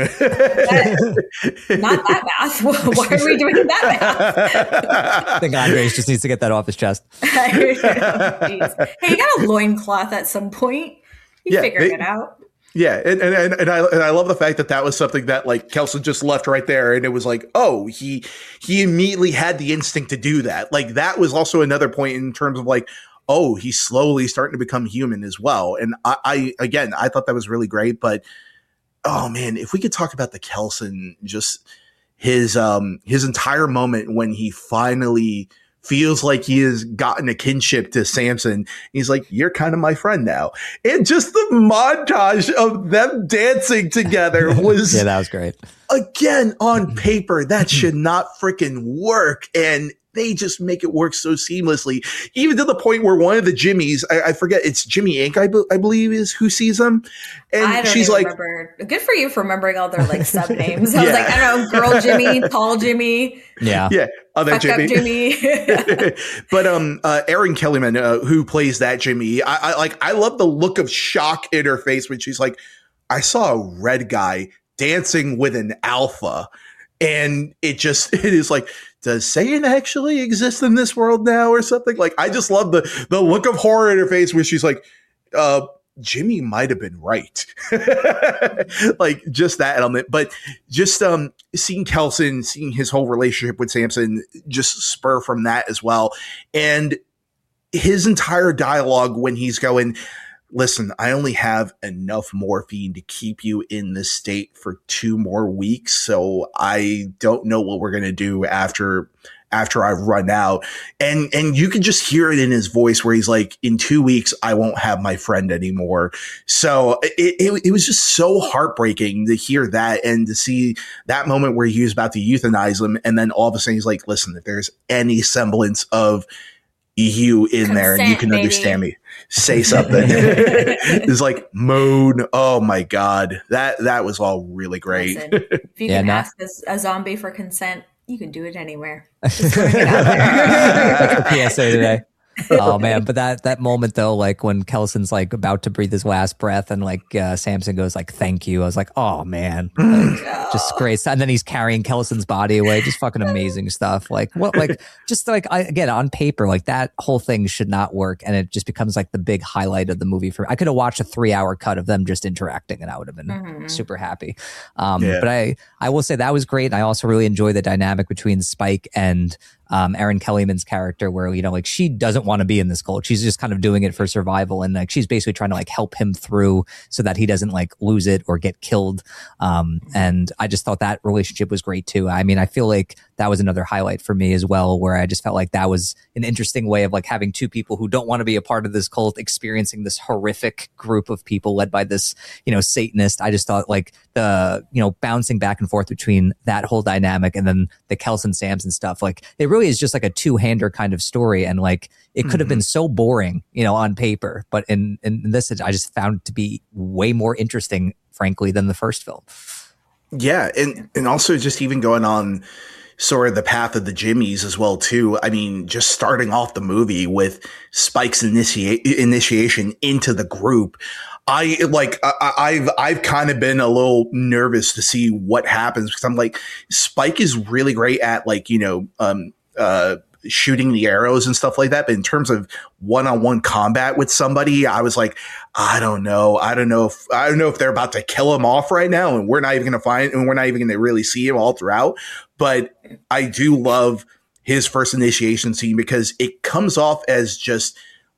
Not that math. Why are we doing that I think Andres just needs to get that off his chest. math? Jeez. Hey, you got a loincloth at some point. You Yeah, figured they- it out. Yeah, and, and and and I and I love the fact that that was something that like Kelson just left right there, and it was like, oh, he he immediately had the instinct to do that. Like that was also another point in terms of like, oh, he's slowly starting to become human as well. And I, I again, I thought that was really great. But oh man, if we could talk about the Kelson, just his um his entire moment when he finally feels like he has gotten a kinship to Samson. He's like, you're kind of my friend now. And just the montage of them dancing together was, Yeah, that was great. again, on paper, that should not freaking work. And they just make it work so seamlessly, even to the point where one of the Jimmys, I, I forget, it's Jimmy Inc., I, be, I believe is who sees them. And I don't she's even like, remember. Good for you for remembering all their like sub names. I was Yeah. like, I don't know, girl Jimmy, Paul Jimmy, Yeah. yeah, other fuck Jimmy. up Jimmy. But um, uh, Aaron Kellyman, uh, who plays that Jimmy, I, I like. I love the look of shock in her face when she's like, "I saw a red guy dancing with an alpha," and it just it is like, does Satan actually exist in this world now or something? Like, I just love the the look of horror in her face where she's like, uh. Jimmy might have been right. Like just that element, but just um seeing Kelson, seeing his whole relationship with Samson just spur from that as well. And his entire dialogue when he's going, listen, I only have enough morphine to keep you in this state for two more weeks. So I don't know what we're going to do after after I've run out. And and you can just hear it in his voice where he's like, in two weeks, I won't have my friend anymore. So it, it, it was just so heartbreaking to hear that and to see that moment where he was about to euthanize him. And then all of a sudden he's like, listen, if there's any semblance of you in Consent, there and you can baby. understand me, say something. It's like moan. Oh my God. That that was all really great. Listen, if you yeah, can not- ask a, a zombie for consent, you can do it anywhere. Just put it out there. Yeah, so today. Oh man, but that that moment though, like when Kellison's like about to breathe his last breath, and like uh, Samson goes like, "Thank you." I was like, "Oh man, like, oh. just great." And then he's carrying Kellison's body away, just fucking amazing stuff. Like what, like just like I, again on paper, like that whole thing should not work, and it just becomes like the big highlight of the movie for me. I could have watched a three hour cut of them just interacting, and I would have been mm-hmm. super happy. Um, yeah. But I I will say that was great. And I also really enjoy the dynamic between Spike and Um, Erin Kellyman's character, where, you know, like she doesn't want to be in this cult. She's just kind of doing it for survival. And like she's basically trying to like help him through so that he doesn't like lose it or get killed. Um, and I just thought that relationship was great too. I mean, I feel like that was another highlight for me as well, where I just felt like that was an interesting way of like having two people who don't want to be a part of this cult experiencing this horrific group of people led by this, you know, Satanist. I just thought like the, you know, bouncing back and forth between that whole dynamic and then the Kelson Samson stuff, like it really is just like a two-hander kind of story, and like it could have mm-hmm. been so boring, you know, on paper, but in in this I just found it to be way more interesting, frankly, than the first film. Yeah, and and also just even going on sort of the path of the Jimmies as well too. I mean, just starting off the movie with Spike's initiate initiation into the group. I like I, I've I've kind of been a little nervous to see what happens, because I'm like, Spike is really great at like, you know, um uh shooting the arrows and stuff like that, but in terms of one-on-one combat with somebody, I was like, I don't know. I don't know if I don't know if they're about to kill him off right now, and we're not even gonna find and we're not even gonna really see him all throughout. But I do love his first initiation scene because it comes off as just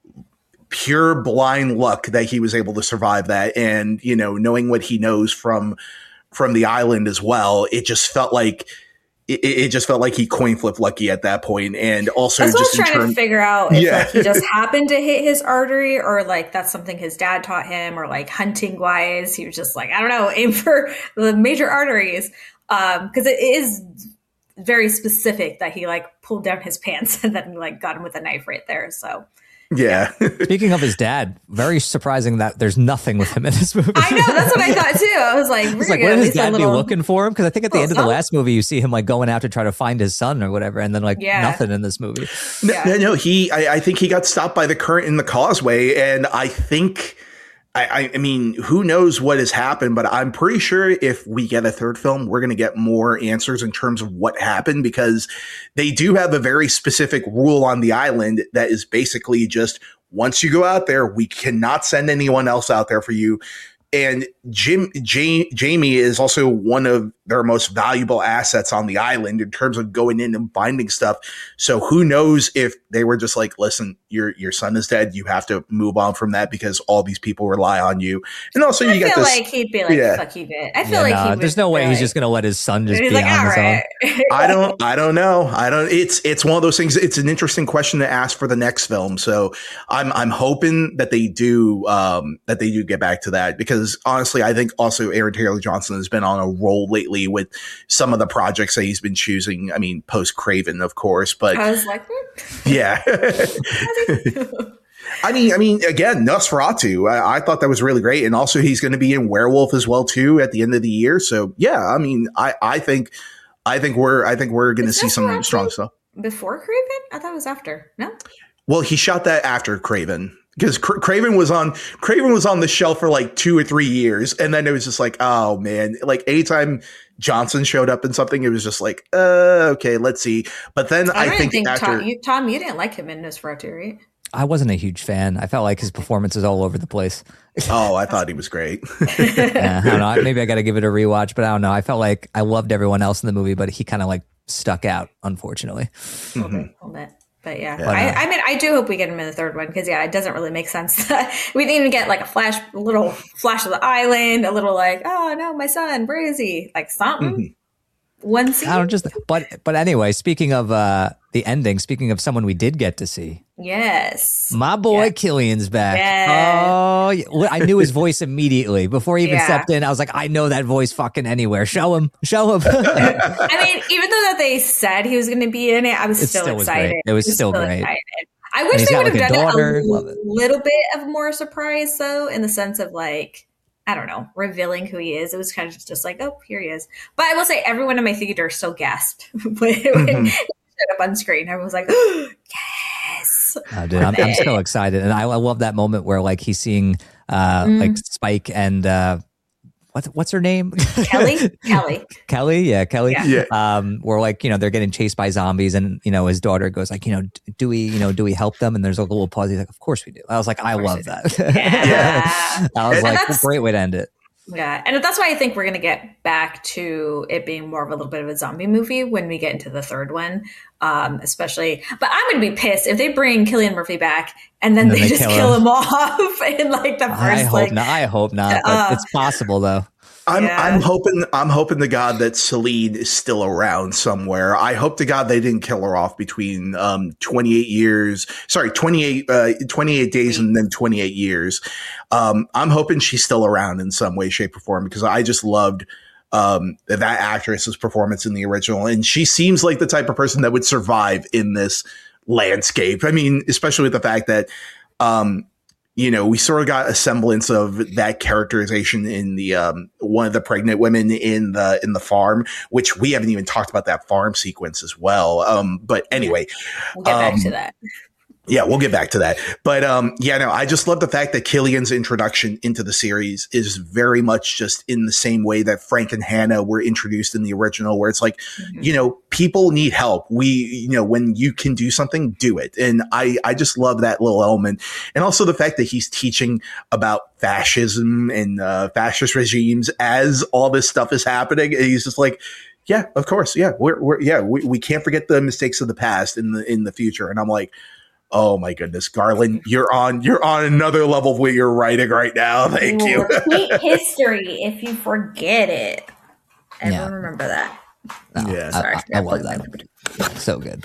pure blind luck that he was able to survive that. And, you know, knowing what he knows from from the island as well, it just felt like it, it just felt like he coin flipped lucky at that point. And also that's just what I was trying turn- to figure out if yeah. like, he just happened to hit his artery, or like that's something his dad taught him, or like hunting wise, he was just like, I don't know, aim for the major arteries. Um, because it is very specific that he like pulled down his pants and then like got him with a knife right there. So yeah. Speaking of his dad, very surprising that there's nothing with him in this movie. I know, that's what I thought too. I was like, it's like, what does his dad little... be looking for him? Because I think at the well, end of the last movie, you see him like going out to try to find his son or whatever, and then like yeah. nothing in this movie. No, yeah. no, no, he. I, I think he got stopped by the current in the causeway, and I think. I, I mean, who knows what has happened, but I'm pretty sure if we get a third film, we're going to get more answers in terms of what happened, because they do have a very specific rule on the island that is basically just once you go out there, we cannot send anyone else out there for you. And Jim, Jay, Jamie is also one of their most valuable assets on the island in terms of going in and finding stuff. So who knows if they were just like, listen, your your son is dead. You have to move on from that because all these people rely on you. And also I you feel got this. like he'd be like, yeah. fuck you, bitch. I feel yeah, like nah, he there's no way like, he's just going to let his son just be like, on his right. own. I don't, I don't know. I don't, it's, it's one of those things. It's an interesting question to ask for the next film. So I'm, I'm hoping that they do, um, that they do get back to that, because honestly, I think also Aaron Taylor Johnson has been on a roll lately with some of the projects that he's been choosing. I mean, post Craven, of course, but I was like, yeah. I mean, I mean, again, Nosferatu, I, I thought that was really great. And also he's going to be in Werewolf as well, too, at the end of the year. So yeah, I mean, I, I think, I think we're, I think we're going to see some strong stuff. Before Craven? I thought it was after. No? Well, he shot that after Craven. Because Cra- Craven was on Craven was on the shelf for like two or three years, and then it was just like, oh man! Like anytime Johnson showed up in something, it was just like, uh, okay, let's see. But then I, I think, think after Tom you, Tom, you didn't like him in Nosferatu, right? I wasn't a huge fan. I felt like his performance is all over the place. Oh, I thought he was great. yeah, I don't know. Maybe I got to give it a rewatch, but I don't know. I felt like I loved everyone else in the movie, but he kind of like stuck out, unfortunately. Mm-hmm. Hold it. But yeah, Yeah. I, I mean, I do hope we get him in the third one because yeah, it doesn't really make sense. That we didn't even get like a flash, a little flash of the island, a little like, oh no, my son, where is he? Like something. Mhm. One scene. I don't just, but but anyway, speaking of uh, the ending, speaking of someone we did get to see, Yes. my boy Yeah. Killian's back. Yeah. Oh, yeah. Well, I knew his voice immediately before he even Yeah. stepped in. I was like, I know that voice fucking anywhere. Show him, show him. I mean, even though that they said he was going to be in it, I was It still still was excited. great. It was still great. excited. I And wish he's they got, would like, have a done daughter. it Love a it. little bit of more surprise, though, in the sense of like, I don't know, revealing who he is. It was kind of just like, oh, here he is. But I will say, everyone in my theater still gasped when, when Mhm. he showed up on screen. Everyone was like, yes. Oh, dude, I'm, I'm so excited, and I, I love that moment where like he's seeing uh, Mm. like Spike and uh, what's what's her name? Kelly? Kelly. Kelly, yeah, Kelly. Yeah. Yeah. Um, where like you know they're getting chased by zombies, and you know his daughter goes like, you know, do we, you know, do we help them? And there's a little pause. He's like, of course we do. I was like, I course love we do. that. Yeah. I was And like, that's- great way to end it. Yeah, and that's why I think we're going to get back to it being more of a little bit of a zombie movie when we get into the third one, um, especially. But I'm going to be pissed if they bring Cillian Murphy back and then, And then they, they just kill kill him. him, off in like the first. I hope like, not. I hope not, but Uh, it's possible though. I'm Yeah. I'm hoping I'm hoping to God that Celine is still around somewhere. I hope to God they didn't kill her off between um twenty-eight years, sorry, twenty-eight uh, twenty-eight days and then twenty-eight years. Um, I'm hoping she's still around in some way, shape, or form because I just loved um that actress's performance in the original, and she seems like the type of person that would survive in this landscape. I mean, especially with the fact that um you know, we sort of got a semblance of that characterization in the um, one of the pregnant women in the in the farm, which we haven't even talked about that farm sequence as well. Um, but anyway, we'll get back um, to that. yeah, we'll get back to that. But um, yeah, no, I just love the fact that Killian's introduction into the series is very much just in the same way that Frank and Hannah were introduced in the original, where it's like, Mhm. you know, people need help. We, you know, when you can do something, do it. And I, I just love that little element. And also the fact that he's teaching about fascism and uh, fascist regimes as all this stuff is happening. And he's just like, yeah, of course. Yeah. We're, we're yeah, we, we can't forget the mistakes of the past in the, in the future. And I'm like, oh my goodness, Garland, you're on, you're on another level of what you're writing right now. Thank you. Repeat history if you forget it. Everyone Yeah. remember that. No, Yeah. I, Sorry. I, I love that. So good.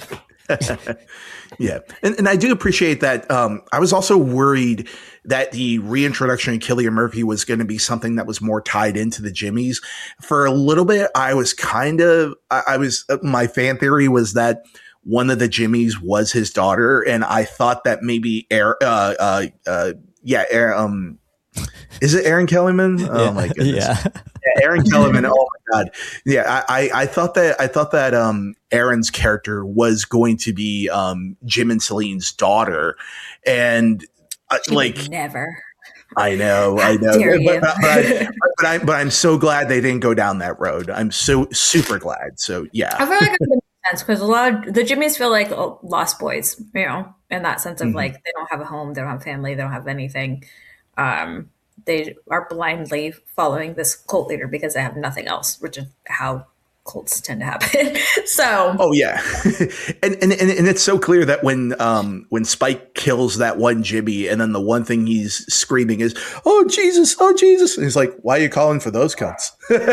Yeah. And, and I do appreciate that. Um, I was also worried that the reintroduction of Cillian Murphy was going to be something that was more tied into the Jimmies. For a little bit, I was kind of, I, I was, my fan theory was that one of the Jimmies was his daughter. And I thought that maybe, Air, uh, uh, uh, yeah, Air, um, is it Aaron Kellyman? Oh yeah. my goodness. Yeah. Yeah, Aaron Kellerman. Oh my god. Yeah, I, I, I thought that I thought that um Aaron's character was going to be um Jim and Celine's daughter, and uh, You like would never. I know, I know, Dare you. but, but, but, I, but I but I'm so glad they didn't go down that road. I'm so super glad. So yeah, I feel like it makes sense because a lot of the Jimmies feel like oh, lost boys, you know, in that sense of Mhm. like they don't have a home, they don't have family, they don't have anything. Um, they are blindly following this cult leader because they have nothing else, which is how cults tend to happen. So, oh yeah, and, and and and it's so clear that when um when Spike kills that one Jimmy, and then the one thing he's screaming is, "Oh Jesus, oh Jesus!" and he's like, "Why are you calling for those cunts?"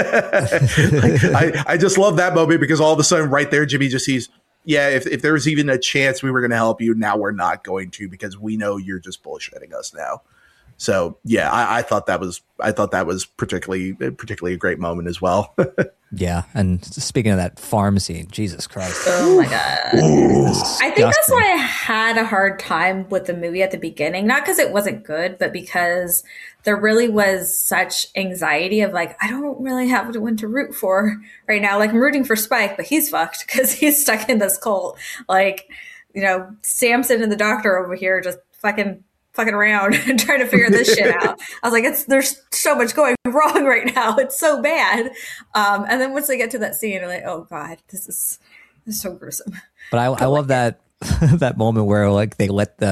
Like, I I just love that moment because all of a sudden, right there, Jimmy just sees, yeah, if if there was even a chance we were going to help you, now we're not going to because we know you're just bullshitting us now. So yeah, I, I thought that was I thought that was particularly particularly a great moment as well. Yeah. And speaking of that farm scene, Jesus Christ. oh my God. I think that's Disgusting. why I had a hard time with the movie at the beginning. Not because it wasn't good, but because there really was such anxiety of like, I don't really have one to root for right now. Like I'm rooting for Spike, but he's fucked because he's stuck in this cult. Like, you know, Samson and the doctor over here just fucking fucking around and trying to figure this shit out. I was like, it's there's so much going wrong right now. It's so bad. Um, and then once they get to that scene, I'm like, oh God, this is this is so gruesome. But I, I love that that moment where like they let the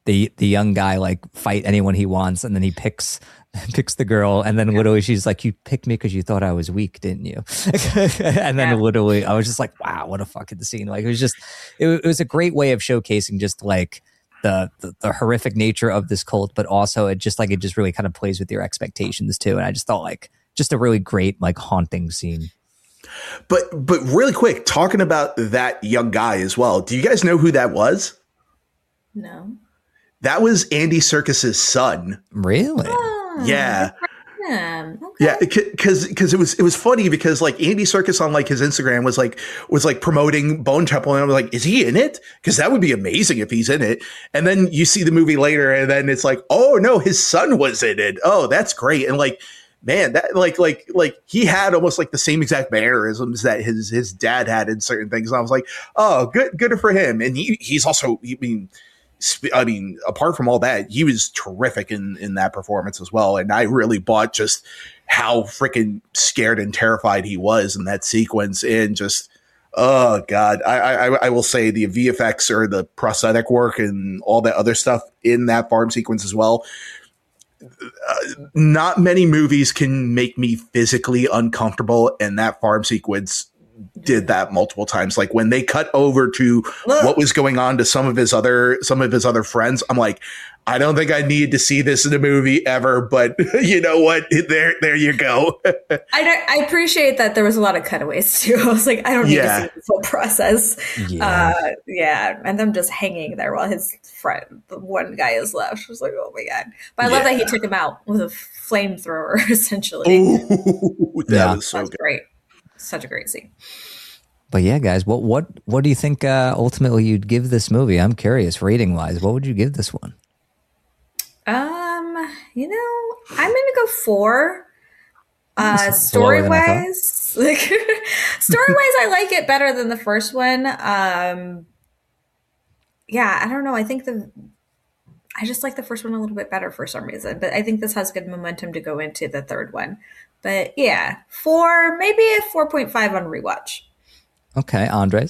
the the young guy like fight anyone he wants, and then he picks picks the girl, and then literally she's like, "You picked me because you thought I was weak, didn't you?" And then yeah. literally, I was just like, "Wow, what a fucking scene!" Like it was just, it, it was a great way of showcasing just like the, the the horrific nature of this cult, but also it just like it just really kind of plays with your expectations too. And I just thought like just a really great like haunting scene. But but really quick, talking about that young guy as well. Do you guys know who that was? No. That was Andy Serkis's son. Really? Oh, yeah. Okay. Yeah, because because it was it was funny because like Andy Serkis on like his Instagram was like was like promoting Bone Temple, and I was like, is he in it? Because that would be amazing if he's in it. And then you see the movie later, and then it's like, oh no, his son was in it. Oh, that's great. And like, man, that like like like he had almost like the same exact mannerisms that his his dad had in certain things. And I was like, oh, good good for him. And he he's also I mean. I mean, apart from all that, he was terrific in, in that performance as well. And I really bought just how freaking scared and terrified he was in that sequence. And just, oh God, I, I, I will say the V F X or the prosthetic work and all that other stuff in that farm sequence as well. Uh, not many movies can make me physically uncomfortable, and that farm sequence did that multiple times. Like when they cut over to Look. what was going on to some of his other some of his other friends, I'm like, I don't think I need to see this in a movie ever, but you know what? There there you go. I, I appreciate that there was a lot of cutaways too. I was like, I don't need yeah. to see the full process. Yeah. Uh, yeah. And them just hanging there while his friend, the one guy is left. I was like, oh my God. But I love yeah. that he took him out with a flamethrower, essentially. Ooh, that yeah. was so That's good. great. Such a great scene. But yeah, guys, what what what do you think uh, ultimately you'd give this movie? I'm curious, rating wise, what would you give this one? Um, you know, I'm gonna go four. Uh, story wise, like story wise, I like it better than the first one. Um, yeah, I don't know. I think the I just like the first one a little bit better for some reason, but I think this has good momentum to go into the third one. But yeah, four, maybe a four point five on rewatch. Okay, Andres?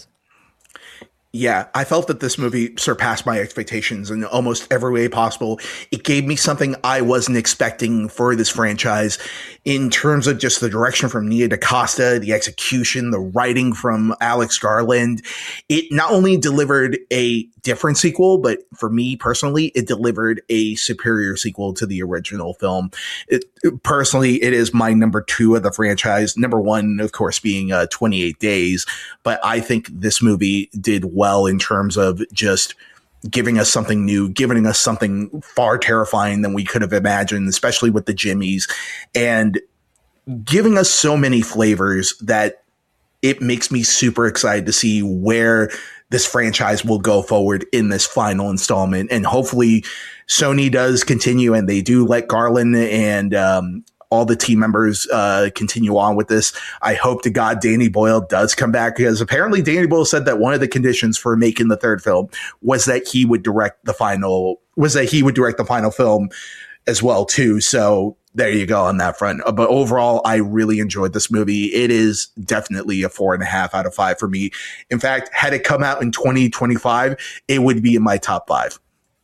Yeah, I felt that this movie surpassed my expectations in almost every way possible. It gave me something I wasn't expecting for this franchise in terms of just the direction from Nia DaCosta, the execution, the writing from Alex Garland. It not only delivered a different sequel, but for me personally, it delivered a superior sequel to the original film. It, personally, it is my number two of the franchise. Number one, of course, being uh, twenty-eight days. But I think this movie did well in terms of just giving us something new, giving us something far terrifying than we could have imagined, especially with the Jimmies, and giving us so many flavors that it makes me super excited to see where this franchise will go forward in this final installment. And hopefully Sony does continue and they do let Garland and um, all the team members uh, continue on with this. I hope to God Danny Boyle does come back, because apparently Danny Boyle said that one of the conditions for making the third film was that he would direct the final, was that he would direct the final film as well too. So there you go on that front. Uh, but overall, I really enjoyed this movie. It is definitely a four and a half out of five for me. In fact, had it come out in twenty twenty-five, it would be in my top five.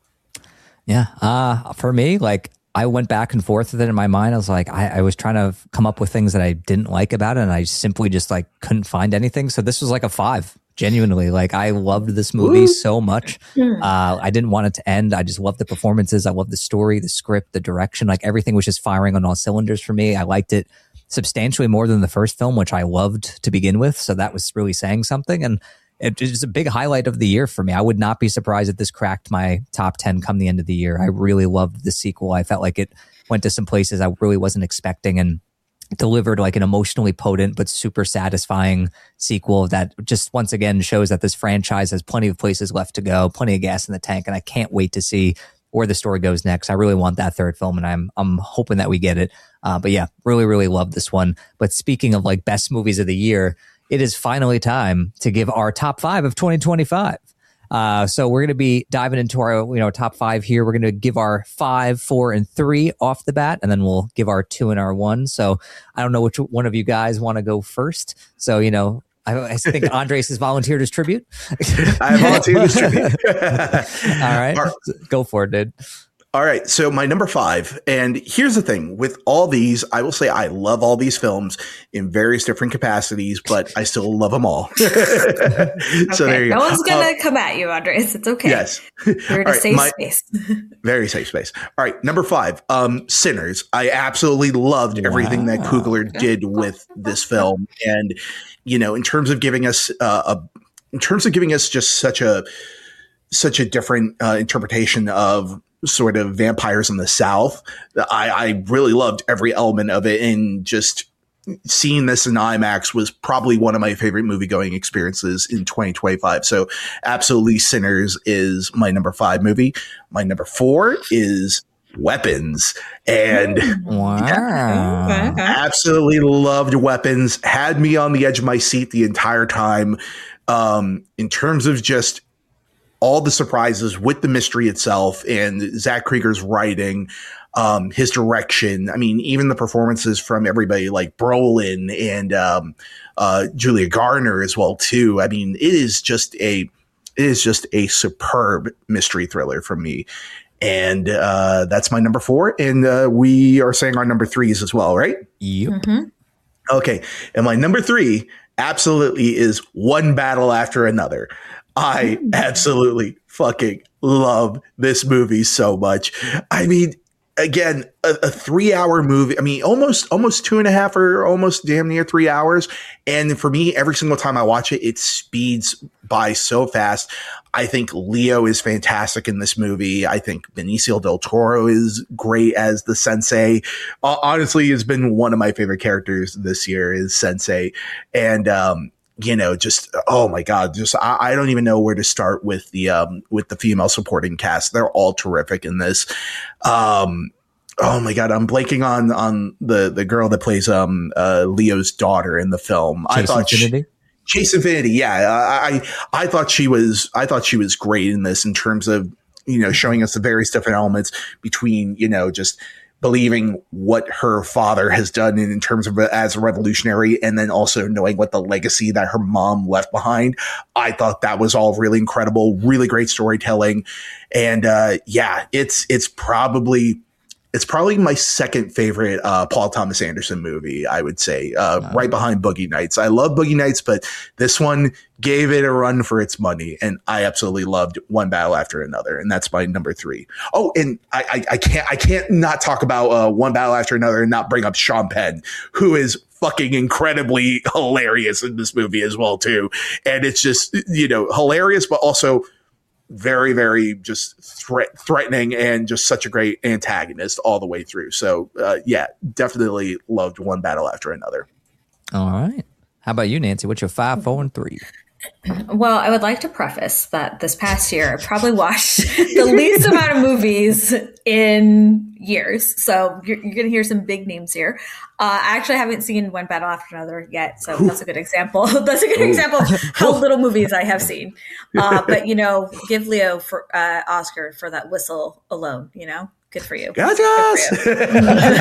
Yeah. Uh, for me, like, I went back and forth with it in my mind. I was like, I, I was trying to come up with things that I didn't like about it, and I simply just like couldn't find anything. So this was like a five. Genuinely, like I loved this movie Ooh. so much. Uh, I didn't want it to end. I just loved the performances. I loved the story, the script, the direction. Like everything was just firing on all cylinders for me. I liked it substantially more than the first film, which I loved to begin with. So that was really saying something. And it is a big highlight of the year for me. I would not be surprised if this cracked my top ten come the end of the year. I really loved the sequel. I felt like it went to some places I really wasn't expecting, and delivered like an emotionally potent but super satisfying sequel that just once again shows that this franchise has plenty of places left to go, plenty of gas in the tank, and I can't wait to see where the story goes next. I really want that third film, and I'm I'm hoping that we get it. Uh, but yeah, really, really love this one. But speaking of like best movies of the year, it is finally time to give our top five of twenty twenty-five. Uh, so we're going to be diving into our, you know, top five here. We're going to give our five, four, and three off the bat, and then we'll give our two and our one. So I don't know which one of you guys want to go first. So, you know, I, I think Andres has volunteered as tribute. I volunteered as tribute. All right. All right. Go for it, dude. All right. So my number five, and here's the thing with all these, I will say I love all these films in various different capacities, but I still love them all. so okay. there you no go. No one's going to uh, come at you, Andres. It's okay. Yes. You're in a right, safe my, space. Very safe space. All right. Number five, um, Sinners. I absolutely loved wow. everything that Coogler did with this film. And, you know, in terms of giving us uh, a, in terms of giving us just such a, such a different uh, interpretation of sort of vampires in the South. I, I really loved every element of it, and just seeing this in IMAX was probably one of my favorite movie going experiences in twenty twenty-five. So absolutely Sinners is my number five movie. My number four is Weapons. And wow. yeah, absolutely loved Weapons. Had me on the edge of my seat the entire time. Um, in terms of just all the surprises with the mystery itself and Zach Krieger's writing, um, his direction. I mean, even the performances from everybody like Brolin and um, uh, Julia Garner as well too. I mean, it is just a it is just a superb mystery thriller for me. And uh, that's my number four. And uh, we are saying our number threes as well, right? Yep. Mm-hmm. Okay. And my number three absolutely is One Battle After Another. I absolutely fucking love this movie so much. I mean, again, a, a three hour movie. I mean, almost, almost two and a half or almost damn near three hours. And for me, every single time I watch it, it speeds by so fast. I think Leo is fantastic in this movie. I think Benicio del Toro is great as the sensei. Uh, honestly, has been one of my favorite characters this year is Sensei. And, um, you know, just, oh my God, just, I, I don't even know where to start with the, um, with the female supporting cast. They're all terrific in this. Um, oh my God, I'm blanking on, on the, the girl that plays, um, uh, Leo's daughter in the film. Chase I thought Infinity? She, Chase Infinity. Yeah. I, I, I thought she was, I thought she was great in this in terms of, you know, showing us the various different elements between, you know, just believing what her father has done in, in terms of as a revolutionary, and then also knowing what the legacy that her mom left behind. I thought that was all really incredible, really great storytelling. And uh, yeah, it's, it's probably, it's probably my second favorite uh, Paul Thomas Anderson movie, I would say, uh, wow. right behind Boogie Nights. I love Boogie Nights, but this one gave it a run for its money, and I absolutely loved One Battle After Another, and that's my number three. Oh, and I, I, I can't I can't not talk about uh, One Battle After Another and not bring up Sean Penn, who is fucking incredibly hilarious in this movie as well too. And it's just, you know, hilarious, but also very, very just threat threatening and just such a great antagonist all the way through. So uh, yeah, definitely loved One Battle After Another. All right. How about you, Nancy? What's your five, four, and three? Well, I would like to preface that this past year, I probably watched the least amount of movies in years. So you're, you're going to hear some big names here. Uh, I actually haven't seen One Battle After Another yet. So that's a good example. That's a good Ooh. example of how little movies I have seen. Uh, but, you know, give Leo for uh, Oscar for that whistle alone, you know? Good for you. Gotcha. Good for you.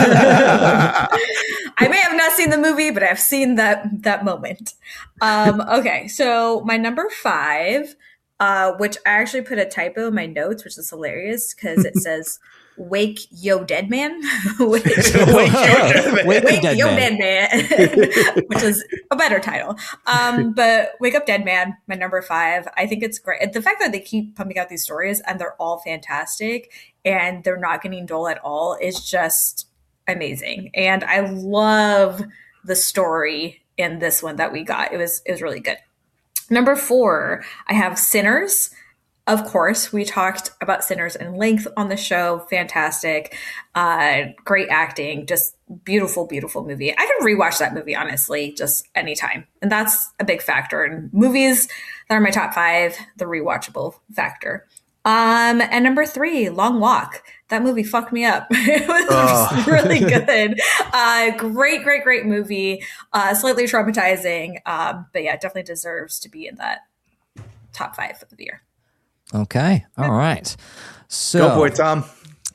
I may have not seen the movie, but I've seen that that moment. Um, okay, so my number five, uh, which I actually put a typo in my notes, which is hilarious because it says "Wake Yo Dead Man," which is, Wake, yo, Wake, Wake Dead Yo Man. Dead Man, which is a better title. Um, but Wake Up Dead Man, my number five. I think it's great. The fact that they keep pumping out these stories and they're all fantastic and they're not getting dull at all is just amazing. And I love the story in this one that we got. It was it was really good. Number four, I have Sinners. Of course, we talked about Sinners in length on the show. Fantastic. Uh, great acting. Just beautiful, beautiful movie. I can rewatch that movie, honestly, just anytime. And that's a big factor in movies that are my top five, the rewatchable factor. Um, and number three, Long Walk. That movie fucked me up. It was oh. really good. Uh, great, great, great movie. Uh, slightly traumatizing. Um, but yeah, definitely deserves to be in that top five of the year. Okay. All right. So go for it, Tom.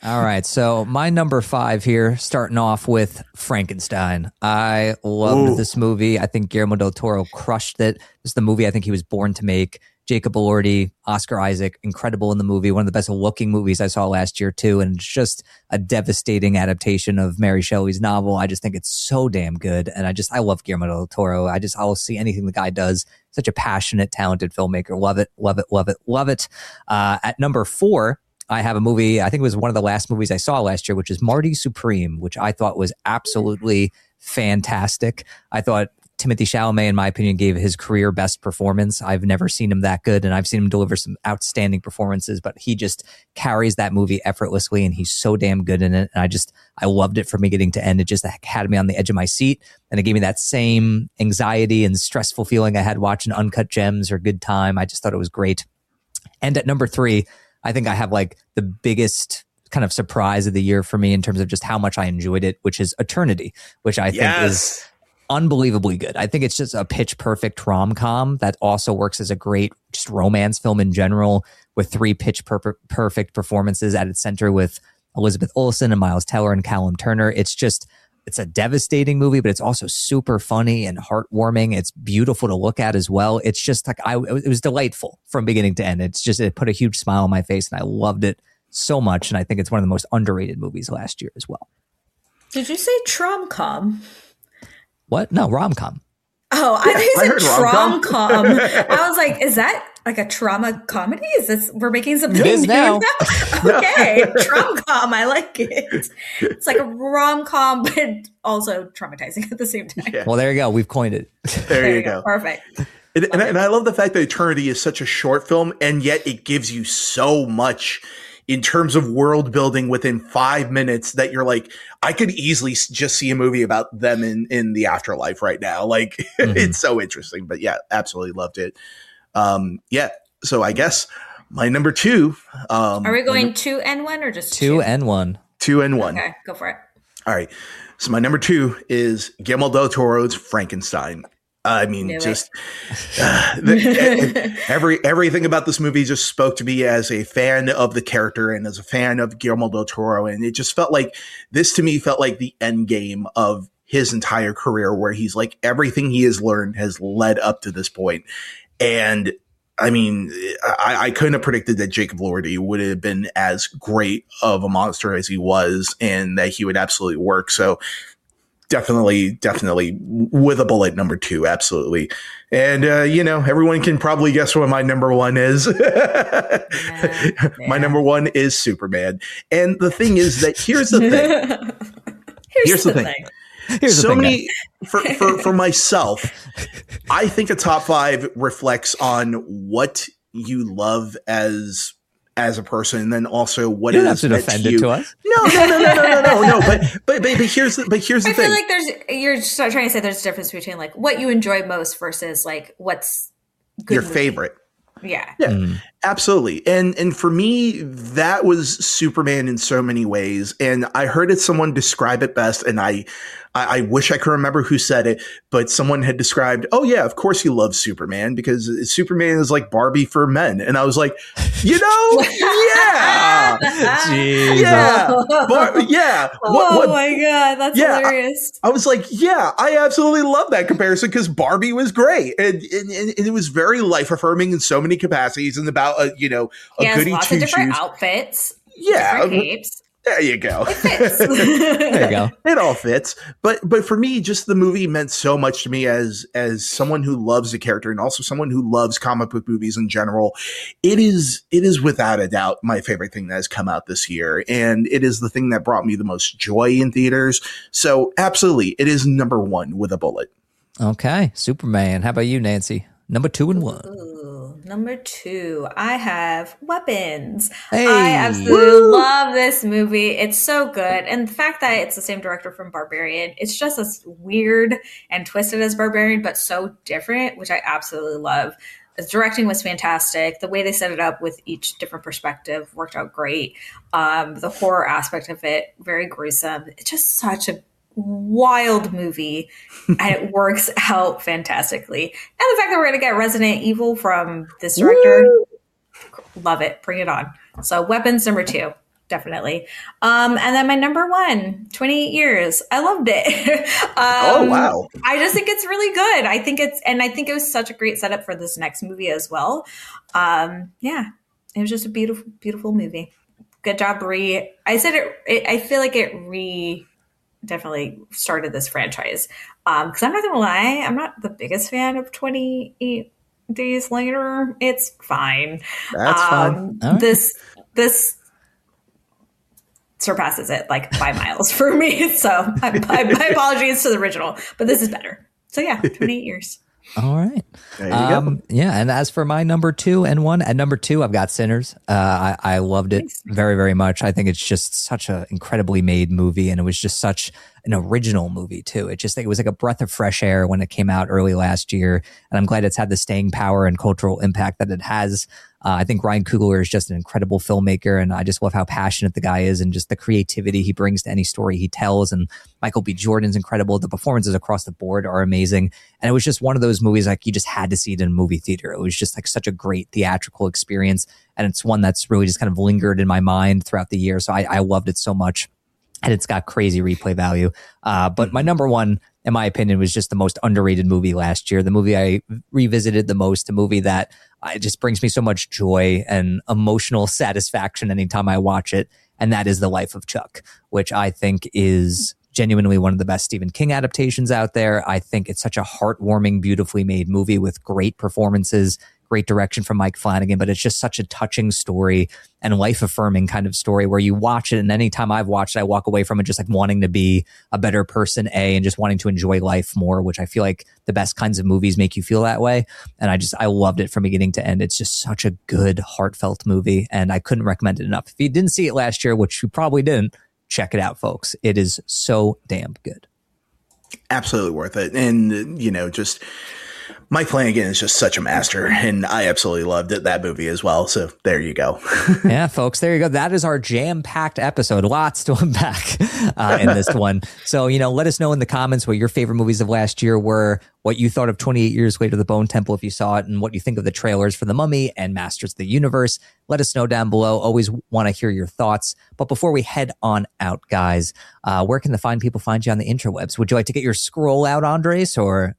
All right, so my number five here, starting off with Frankenstein. I loved Ooh. this movie. I think Guillermo del Toro crushed it. This is the movie I think he was born to make. Jacob Elordi, Oscar Isaac, incredible in the movie. One of the best looking movies I saw last year too, and it's just a devastating adaptation of Mary Shelley's novel. I just think it's so damn good, and I just I love Guillermo del Toro. I just I'll see anything the guy does. Such a passionate, talented filmmaker. Love it, love it, love it, love it. Uh, at number four, I have a movie, I think it was one of the last movies I saw last year, which is Marty Supreme, which I thought was absolutely fantastic. I thought Timothée Chalamet, in my opinion, gave his career best performance. I've never seen him that good, and I've seen him deliver some outstanding performances, but he just carries that movie effortlessly, and he's so damn good in it. And I just, I loved it from beginning to end. It just had me on the edge of my seat, and it gave me that same anxiety and stressful feeling I had watching Uncut Gems or Good Time. I just thought it was great. And at number three, I think I have like the biggest kind of surprise of the year for me in terms of just how much I enjoyed it, which is Eternity, which I think Yes. is unbelievably good. I think it's just a pitch perfect rom-com that also works as a great just romance film in general, with three pitch per- perfect performances at its center with Elizabeth Olsen and Miles Teller and Callum Turner. It's just, it's a devastating movie, but it's also super funny and heartwarming. It's beautiful to look at as well. It's just like, I, it was delightful from beginning to end. It's just, it put a huge smile on my face, and I loved it so much. And I think it's one of the most underrated movies last year as well. Did you say trom-com? What? No, rom-com. Oh, I think I you heard said rom-com. trom-com. I was like, is that like a trauma comedy? Is this, we're making something It is new now. Okay, trom-com. I like it. It's like a rom-com, but also traumatizing at the same time. Yeah. Well, there you go. We've coined it. There, you go. Perfect. And, and, I, and I love the fact that Eternity is such a short film, and yet it gives you so much in terms of world building within five minutes that you're like, I could easily s- just see a movie about them in, in the afterlife right now. Like, Mhm. it's so interesting. But yeah, absolutely loved it. Um, yeah. So I guess my number two. Um, Are we going two and one or just Two two? and one. two and one. Okay, go for it. All right. So my number two is Guillermo del Toro's Frankenstein. I mean, Knew it. just uh, the, every everything about this movie just spoke to me as a fan of the character and as a fan of Guillermo del Toro, and it just felt like this to me felt like the end game of his entire career, where he's like everything he has learned has led up to this point. And I mean, I, I couldn't have predicted that Jacob Elordi would have been as great of a monster as he was, and that he would absolutely work. So. Definitely, definitely with a bullet, number two. Absolutely. And, uh, you know, everyone can probably guess what my number one is. Yeah, My yeah. number one is Superman. And the thing is that here's the thing. Here's, Here's the the thing. thing. Here's the so thing, many for, for, for myself, I think a top five reflects on what you love as as a person, and then also what You it don't have is to meant defend to it you. to us. No, no, no, no, no, no, no, no. But but but, but here's the, but here's the I thing. feel like there's you're just trying to say there's a difference between like what you enjoy most versus like what's good Your movie. favorite. Yeah. Yeah, Mm. absolutely. And and for me, that was Superman in so many ways. And I heard it someone describe it best, and I, I I wish I could remember who said it, but someone had described, oh yeah, of course you love Superman because Superman is like Barbie for men. And I was like, you know, yeah. Jeez. Yeah. Bar- yeah. Oh What, what, my god, that's Yeah, I- hilarious. I was like, yeah, I absolutely love that comparison because Barbie was great. And, and, and it was very life affirming in so many capacities and about, a, you know, a He has goody lots of two different shoes. outfits, Yeah. different capes. There you go. Fits. There you go. It all fits. But but for me, just the movie meant so much to me as as someone who loves the character and also someone who loves comic book movies in general. It is it is without a doubt my favorite thing that has come out this year. And it is the thing that brought me the most joy in theaters. So absolutely, it is number one with a bullet. Okay. Superman. How about you, Nancy? Number two and one. Ooh, number two, I have Weapons. Hey. I absolutely love this movie. It's so good. And the fact that it's the same director from Barbarian, it's just as weird and twisted as Barbarian, but so different, which I absolutely love. The directing was fantastic. The way they set it up with each different perspective worked out great. Um, the horror aspect of it, very gruesome. It's just such a wild movie, and it works out fantastically. And the fact that we're going to get Resident Evil from this director, Woo! love it. Bring it on. So, Weapons number two. definitely. Um, and then my number one, twenty-eight years. I loved it. um, Oh, wow. I just think it's really good. I think it's, and I think it was such a great setup for this next movie as well. Um, yeah, it was just a beautiful, beautiful movie. Good job, Brie. I said it, it I feel like it re definitely started this franchise. Um, cause I'm not gonna lie, I'm not the biggest fan of twenty-eight Days Later. It's fine. That's um, fine. Right. This, this, surpasses it like by miles for me. So I, I, my apologies to the original, but this is better. So yeah, twenty-eight years. All right. There you Um, go. yeah. And as for my number two and one, at number two, I've got Sinners. Uh, I, I loved it Nice. very, very much. I think it's just such an incredibly made movie, and it was just such an original movie too. It just, it was like a breath of fresh air when it came out early last year. And I'm glad it's had the staying power and cultural impact that it has. Uh, I think Ryan Coogler is just an incredible filmmaker, and I just love how passionate the guy is and just the creativity he brings to any story he tells. And Michael B. Jordan's incredible. The performances across the board are amazing. And it was just one of those movies like you just had to see it in a movie theater. It was just like such a great theatrical experience. And it's one that's really just kind of lingered in my mind throughout the year. So I, I loved it so much. And it's got crazy replay value. Uh, but my number one, in my opinion, was just the most underrated movie last year. The movie I revisited the most, the movie that uh, it just brings me so much joy and emotional satisfaction anytime I watch it. And that is The Life of Chuck, which I think is genuinely one of the best Stephen King adaptations out there. I think it's such a heartwarming, beautifully made movie with great performances, great direction from Mike Flanagan, but it's just such a touching story and life affirming kind of story where you watch it. And anytime I've watched it, I walk away from it just like wanting to be a better person, A, and just wanting to enjoy life more, which I feel like the best kinds of movies make you feel that way. And I just, I loved it from beginning to end. It's just such a good, heartfelt movie. And I couldn't recommend it enough. If you didn't see it last year, which you probably didn't, check it out, folks. It is so damn good. Absolutely worth it. And, you know, just Mike Flanagan is just such a master, and I absolutely loved it, that movie as well. So there you go. Yeah, folks, there you go. That is our jam-packed episode. Lots to unpack uh, in this one. So, you know, let us know in the comments what your favorite movies of last year were, what you thought of twenty-eight Years Later, The Bone Temple, if you saw it, and what you think of the trailers for The Mummy and Masters of the Universe. Let us know down below. Always want to hear your thoughts. But before we head on out, guys, uh, where can the fine people find you on the interwebs? Would you like to get your scroll out, Andres, or...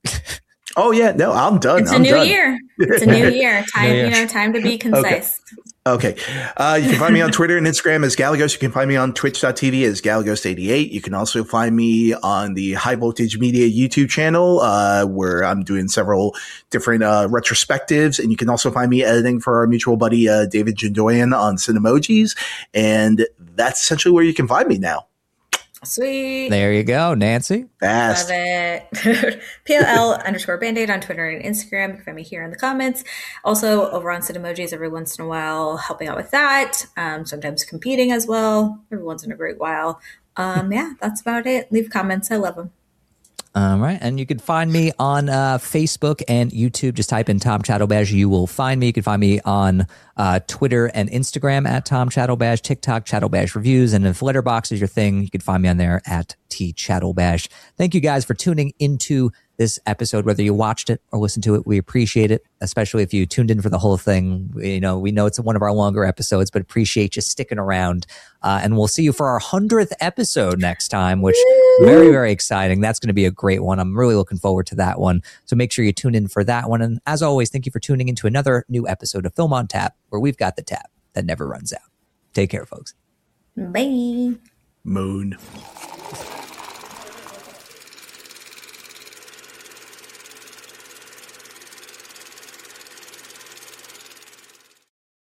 Oh yeah, no, I'm done. It's a I'm new done. year. It's a new year. Time, New year. you know, time to be concise. Okay. Uh, you can find me on Twitter and Instagram as Galagos. You can find me on twitch dot t v as Galagos eighty-eight. You can also find me on the High Voltage Media YouTube channel, uh, where I'm doing several different uh, retrospectives. And you can also find me editing for our mutual buddy, uh, David Jandoyan on Cinemojis. And that's essentially where you can find me now. Sweet. There you go, Nancy. Fast. Love it. P L L underscore Band-Aid on Twitter and Instagram. You can find me here in the comments. Also over on Cinemojis every once in a while, helping out with that. Um, sometimes competing as well. Every once in a great while. Um, yeah, that's about it. Leave comments. I love them. All right. And you can find me on uh, Facebook and YouTube. Just type in Tom Chattelbash. You will find me. You can find me on uh, Twitter and Instagram at Tom Chattelbash, TikTok, Chattelbash Reviews. And if Letterboxd is your thing, you can find me on there at T Chattelbash. Thank you guys for tuning into this episode, whether you watched it or listened to it. We appreciate it, especially if you tuned in for the whole thing. We, you know, we know it's one of our longer episodes, but appreciate you sticking around. Uh, and we'll see you for our hundredth episode next time, which very, very exciting. That's going to be a great one. I'm really looking forward to that one. So make sure you tune in for that one. And as always, thank you for tuning into another new episode of Film on Tap, where we've got the tap that never runs out. Take care, folks. Bye. Moon.